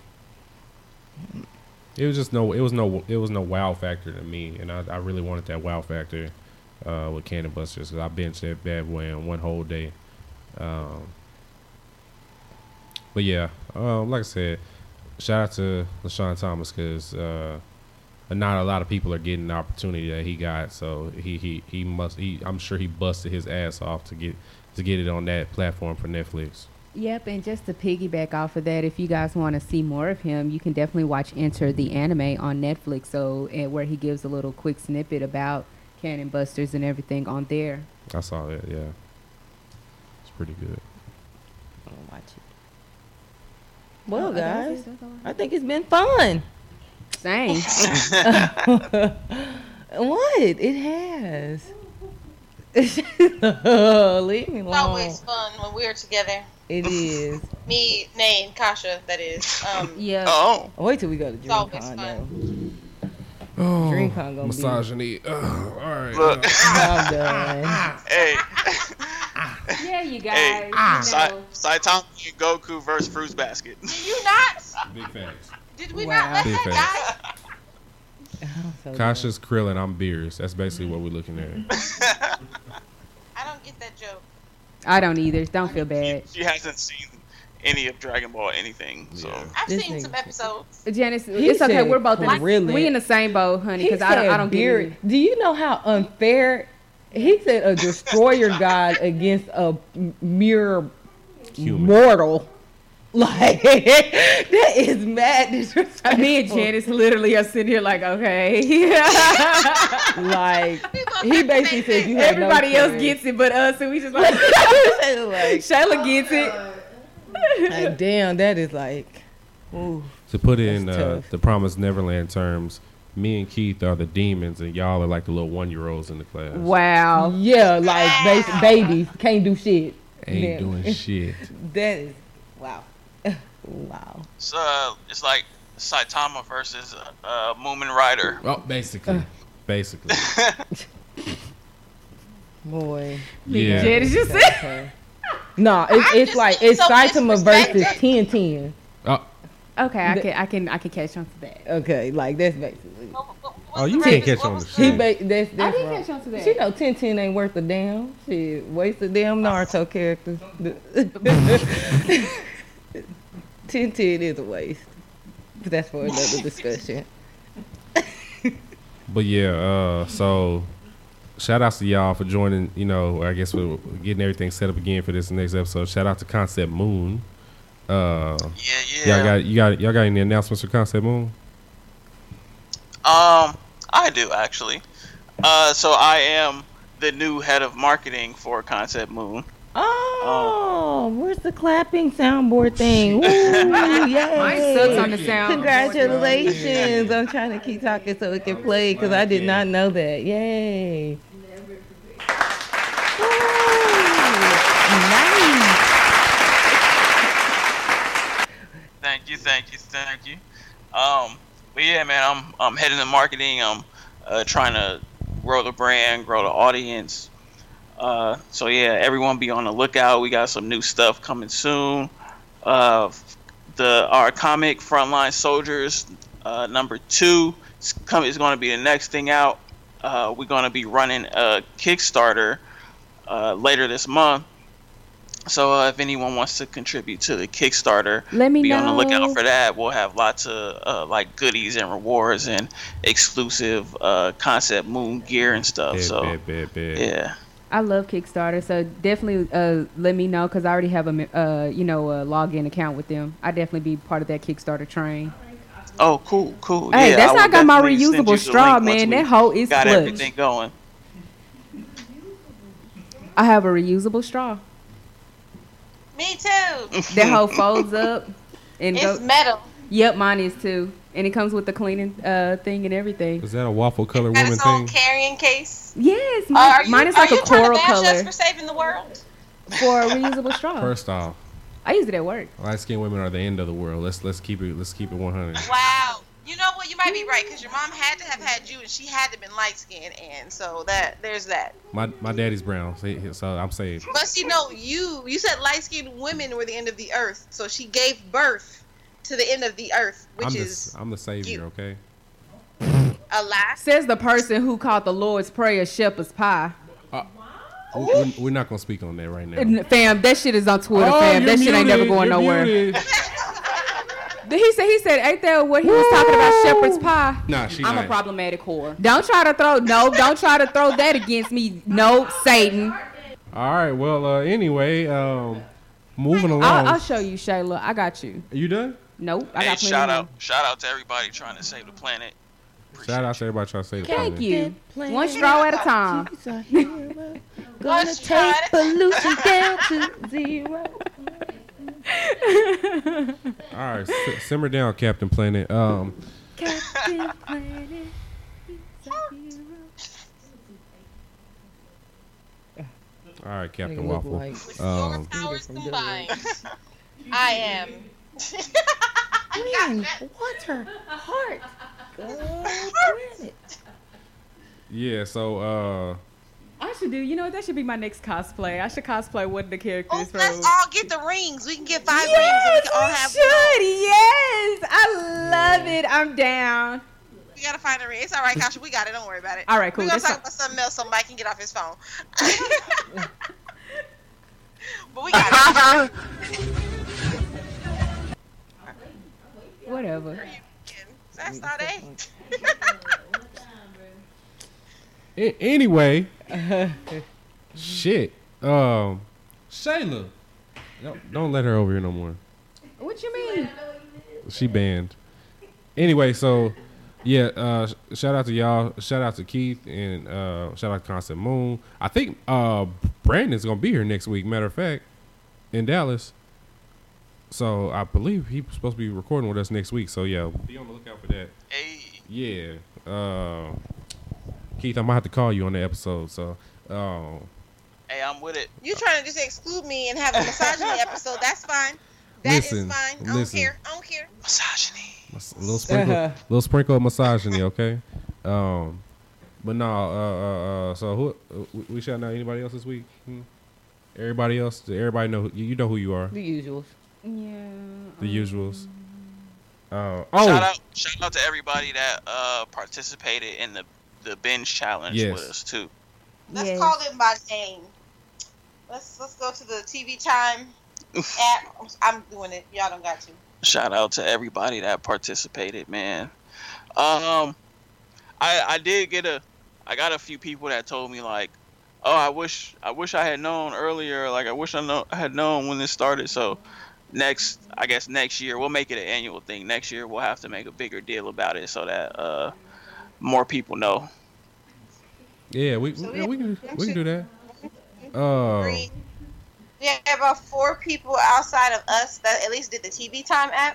It was no wow factor to me, and I really wanted that wow factor with Cannon Busters, because I binged that bad boy in one whole day. But yeah, like I said, shout out to LaShawn Thomas, because not a lot of people are getting the opportunity that he got. So I'm sure he busted his ass off to get it on that platform for Netflix. Yep, and just to piggyback off of that, if you guys want to see more of him, you can definitely watch Enter the Anime on Netflix. So where he gives a little quick snippet about Cannon Busters and everything on there. I saw that. Yeah, it's pretty good. I'm gonna watch it. Well, guys, I think it's been fun. Same. What? It has. Leave me alone. It's always fun when we're together. It is. Me, Nay, and Kasha, that is. Yeah. Oh, Wait till we go to It's always DreamCon, fun. though. DreamCon gonna misogyny. All right. look. I'm done. Hey, Yeah, you guys. hey, you know. Saitama and Goku versus Fruits Basket. Did you not? Big facts. Did we Wow. not let Big that facts. die? I'm so Kasha's Krillin, I'm Beers. That's basically what we're looking at. I don't get that joke. I don't either. Don't feel bad. She hasn't seen any of Dragon Ball anything, so Yeah. I've This seen nigga some said- episodes. Janice, He it's okay. said We're both in Krillin. we in the same boat, honey. He Because I don't get beer- it. Do you know how unfair? He said a destroyer god against a mere Human. mortal. Like that is mad disrespectful. Me and Janice literally are sitting here like, okay. Like he basically says you have Everybody no else courage. gets it but us, and we just like, Like, Shayla gets it. like, damn, that is like, ooh. To put it in That's tough. the Promised Neverland terms, me and Keith are the demons, and y'all are like the little 1-year-olds in the class. Wow. Yeah, like babies can't do shit. Ain't Yeah. doing shit. That is wow, wow. So it's like Saitama versus Moomin Rider. Oh, basically. Basically. Boy. Yeah. Janice just said. No, I'm it's just like being it's so Saitama versus disrespected. 1010. Oh, Okay, I can catch on to that. Okay, like that's basically. Oh, you can't catch on to He shit. that's I did wrong. catch on to that. She know 1010 ain't worth a damn. Shit, waste a damn Naruto character. 1010 is a waste. But that's for another discussion. But yeah, so shout outs to y'all for joining. You know, I guess we're getting everything set up again for this next episode. Shout out to Concept Moon. Yeah. Y'all got any announcements for Concept Moon? I do actually. So I am the new head of marketing for Concept Moon. Oh, where's the clapping soundboard thing? Woo, yay. Mine sucks on the sound. Congratulations. I'm trying to keep talking so it can play because I did not know that. Yay. Woo, nice. Thank you. But yeah, man, I'm heading to marketing. I'm trying to grow the brand, grow the audience. So yeah, everyone be on the lookout. We got some new stuff coming soon. Our comic Frontline Soldiers number 2 is going to be the next thing out. We're going to be running a Kickstarter later this month. So if anyone wants to contribute to the Kickstarter, let me be know. on the lookout for that. We'll have lots of like goodies and rewards and exclusive Concept Moon gear and stuff. Yeah. I love Kickstarter, so definitely let me know because I already have a login account with them. I definitely be part of that Kickstarter train. Oh, cool. Hey, Yeah, that's how I got my definitely send reusable you the straw, link once man. we That hoe is got clutch. everything going. I have a reusable straw. Me too. That hoe folds up and It's metal. Yep, mine is too, and it comes with the cleaning thing and everything. Is that a waffle color Got woman its own thing? carrying case. Yes, Are mine is like a coral trying to bash us color for saving the world? for a reusable straw. First off, I use it at work. light skinned women are the end of the world. Let's keep it 100. Wow. You know what? You might be right because your mom had to have had you, and she had to have been light skinned, and so there's that. My daddy's brown, so I'm saved. But you said light skinned women were the end of the earth, so she gave birth to the end of the earth, which I'm the savior, you. okay? Alas. Says the person who called the Lord's Prayer shepherd's pie. We're not gonna speak on that right now. Fam, that shit is on Twitter, fam. That shit ain't never going nowhere. He said, ain't that what he was talking about, shepherd's pie? Nah, she I'm not. a problematic whore. Don't try to throw that against me. No, Satan. All right, well, anyway, moving along. I'll show you, Shayla. I got you. Are you done? Nope. I Hey, got plenty shout out to everybody trying to save the planet. Shout out to everybody trying to say the Thank planet. you. One straw at a time. Gonna take pollution down to 0. All right, simmer down, Captain Planet. Captain Planet. All right, Captain Nigga look Waffle. like- your powers combined. I am. Wind, water, heart. Planet. Yeah, so I should do. You know what? That should be my next cosplay. I should cosplay one of the characters Oh, from. let's all get the rings. We can get 5 rings and we can all have should. Yes, I love it. I'm down. We gotta find a ring. It's all right, Kasha. We got it. Don't worry about it. All right, cool. We're gonna That's talk about something else so Mike can get off his phone. But we got it. Whatever. That's not anyway, shit. Shayla, don't let her over here no more. What you mean? She banned. Anyway, so yeah, shout out to y'all. Shout out to Keith and shout out to Concept Moon. I think Brandon's gonna be here next week. Matter of fact, in Dallas. So I believe he's supposed to be recording with us next week. So yeah, be on the lookout for that. Hey. Yeah. Keith, I might have to call you on the episode. So. Hey, I'm with it. You trying to just exclude me and have a misogyny episode? That's fine. That is fine. I don't care. Misogyny. A little sprinkle of misogyny, okay? But no, so who we shout out anybody else this week? Everybody else? Everybody know you know who you are. The usuals. Yeah. The usuals. Shout out to everybody that participated in the binge challenge Yes. with us too. Let's call them by name. Let's go to the TV Time app. I'm doing it. Y'all don't got to. Shout out to everybody that participated, man. I got a few people that told me like, oh, I wish I had known earlier. Like I wish I had known when this started. So next year we'll make it an annual thing. Next year we'll have to make a bigger deal about it so that more people know. Yeah, we can do that. Yeah, about 4 people outside of us that at least did the TV Time app.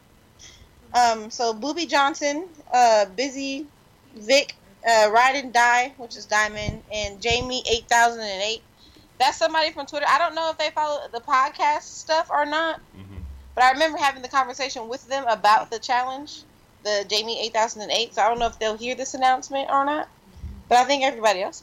So Booby Johnson, Busy Vic, Ride and Die, which is Diamond, and Jamie 8008. That's somebody from Twitter. I don't know if they follow the podcast stuff or not, but I remember having the conversation with them about the challenge, the Jamie 8008. So I don't know if they'll hear this announcement or not, but I think everybody else will.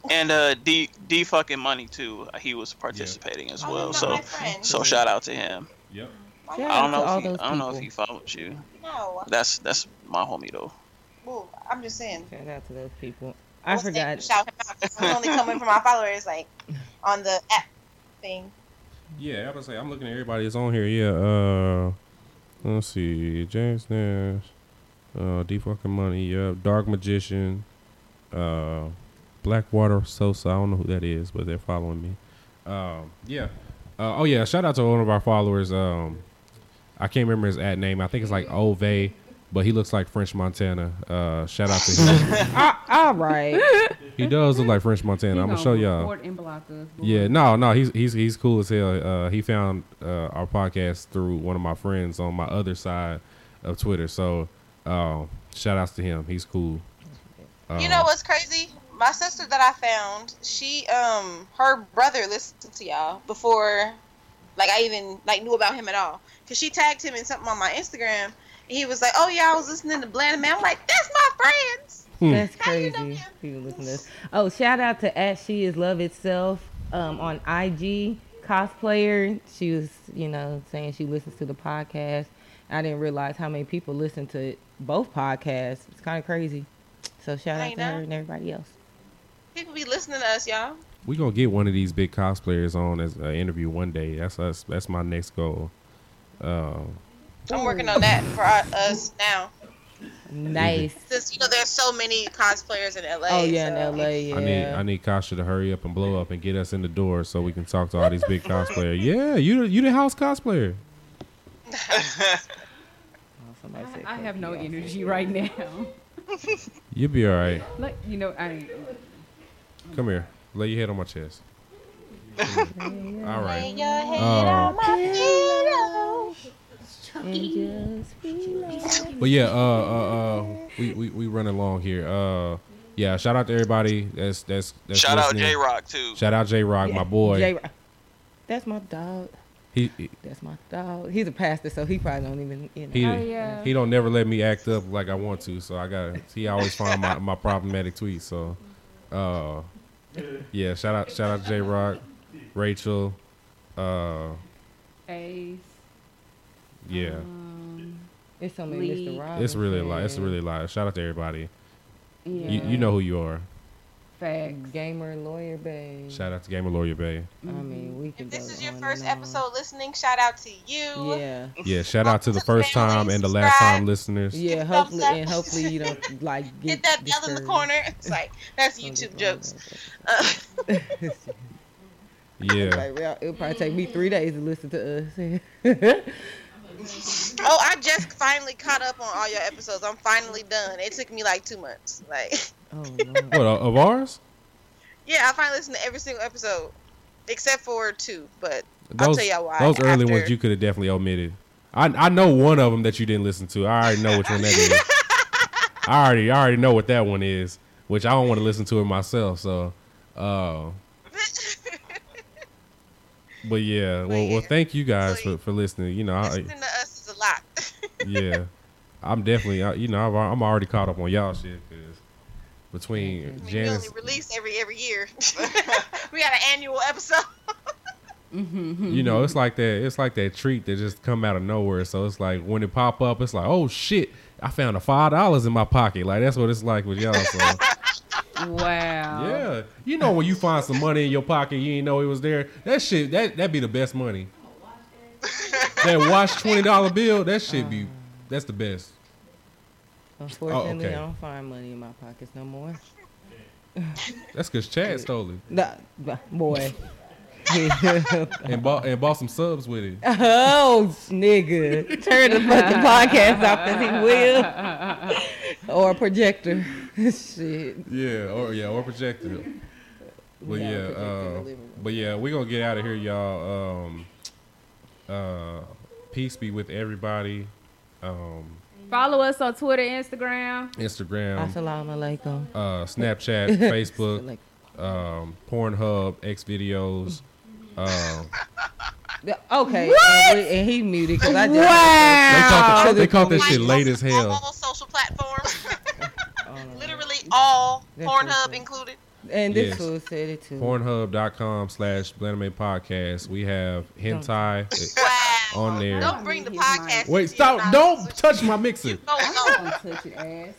And D fucking money too. He was participating as well. So shout out to him. Yep. I don't know if he followed you. No. That's my homie though. Well, I'm just saying. Shout out to those people. I forgot. Shout him out. I'm only coming from my followers, like on the app thing. Yeah, I would say I'm looking at everybody that's on here. Yeah. Let's see, James Nash, D fucking Money. Yeah, Dark Magician. Blackwater Sosa. I don't know who that is, but they're following me. Yeah. Oh yeah. Shout out to one of our followers. I can't remember his ad name. I think it's like Ove, but he looks like French Montana. Shout out to him. All right. He does look like French Montana. I'm gonna show y'all. Yeah. No. He's cool as hell. He found our podcast through one of my friends on my other side of Twitter. So shout outs to him. He's cool. You know what's crazy? My sister that I found, she her brother listened to y'all before, like I even like knew about him at all. Cause she tagged him in something on my Instagram, and he was like, "Oh yeah, I was listening to Bland Man." I'm like, "That's my friends." That's crazy. People listen to this. Oh, shout out to @She Is Love Itself on IG cosplayer. She was, saying she listens to the podcast. I didn't realize how many people listen to both podcasts. It's kind of crazy. So shout out to her and everybody else. People be listening to us, y'all. We gonna get one of these big cosplayers on as an interview one day. That's us. That's my next goal. I'm working on that for us now. Nice. Since there's so many cosplayers in LA. Oh yeah, in LA. Yeah. I need Kasha to hurry up and blow up and get us in the door so we can talk to all these big cosplayers. Yeah, you the house cosplayer. I have no energy right now. You'll be all right. Come here. Lay your head on my chest. All right. But yeah, we running along here. Yeah, shout out to everybody. That's shout listening. out J Rock too. Shout out J Rock, my boy. J-Rock. That's my dog. That's my dog. He's a pastor, so he probably don't even. He don't never let me act up like I want to, so he always find my problematic tweets. So, yeah, shout out J Rock, Rachel, Ace. Yeah. It's so many Mr. Robinson. It's really a lot. Shout out to everybody. Yeah. You know who you are. Facts. Gamer Lawyer Bay. Shout out to Gamer Lawyer Bay. I mean, we can. If this is your first episode listening, shout out to you. Yeah. Yeah. Shout out to the first time and the last time listeners. Yeah. Hopefully you don't get that bell in the corner. It's like that's YouTube jokes. Yeah. It'll probably take me 3 days to listen to us. Oh, I just finally caught up on all your episodes. I'm finally done. It took me like 2 months. What, of ours? Yeah, I finally listened to every single episode except for 2. But I'll tell y'all why. Those early ones you could have definitely omitted. I know one of them that you didn't listen to. I already know which one that is. I already know what that one is, which I don't want to listen to it myself. So, but yeah, well, thank you guys for listening. Listening to us is a lot. Yeah, I'm definitely. I'm already caught up on y'all shit because between Janice, we only release every year. We got an annual episode. It's like that. It's like that treat that just come out of nowhere. So it's like when it pop up, it's like, oh shit, I found $5 in my pocket. Like that's what it's like with y'all. So. Wow. Yeah. When you find some money in your pocket, you didn't know it was there. That shit, that be the best money. That watch $20 bill, that's the best. Unfortunately, I don't find money in my pockets no more. That's because Chad stole it. Nah, boy. and bought some subs with it. Oh, nigga. Turn the fucking podcast off because he will. Or a projector. Shit. Yeah, or projector. But yeah, we're going to get out of here, y'all. Peace be with everybody. Follow us on Twitter, Instagram. Assalamu alaikum. Snapchat, Facebook, Pornhub, Xvideos. Okay, and he muted because I just they caught that shit late as hell. All social platforms, literally all, Pornhub included. And this fool said it too. Pornhub.com/Blaname Podcast. We have hentai on there. Don't bring the podcast. Wait, stop! Don't touch my mixer. Don't touch it, ass.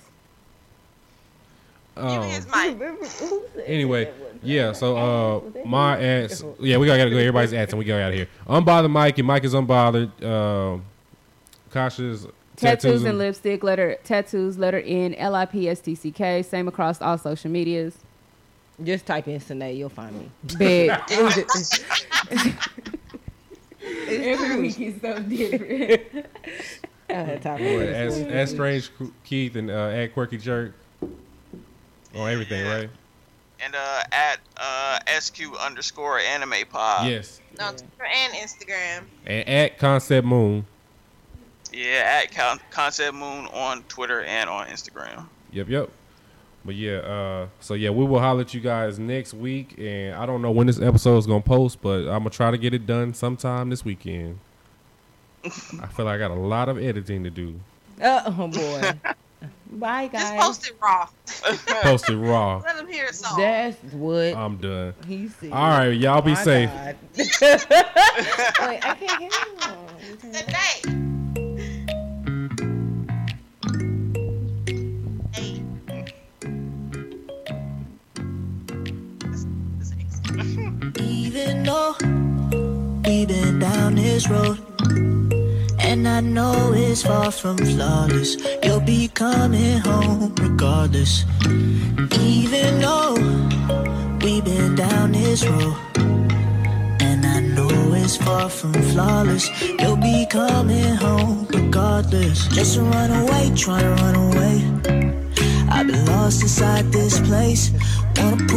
Give me his mic. Anyway, yeah. So my ads. Yeah, we gotta go. Everybody's ads, and we go out of here. Unbothered Mike, and Mike is unbothered. Kasha's tattoos and lipstick. Letter N LIPSTCK. Same across all social medias. Just type in Sine, you'll find me. Big. Every week is so different. As Strange Keith and at Quirky Jerk on everything, right? And at SQ_anime pod. Yes. On Twitter and Instagram. And at Concept Moon. Yeah, at Concept Moon on Twitter and on Instagram. Yep. But yeah, so yeah, we will holler at you guys next week, and I don't know when this episode is gonna post, but I'm gonna try to get it done sometime this weekend. I feel like I got a lot of editing to do. Oh boy. Bye guys. Just post it raw. Post it raw. Let them hear it all. That's what I'm done. he said. All right, y'all be safe. Wait, I can't hear you. Today. Even though we've been down this road, and I know it's far from flawless, you'll be coming home regardless. Even though we've been down this road, and I know it's far from flawless, you'll be coming home regardless. Just to run away, try to run away. I've been lost inside this place. Wanna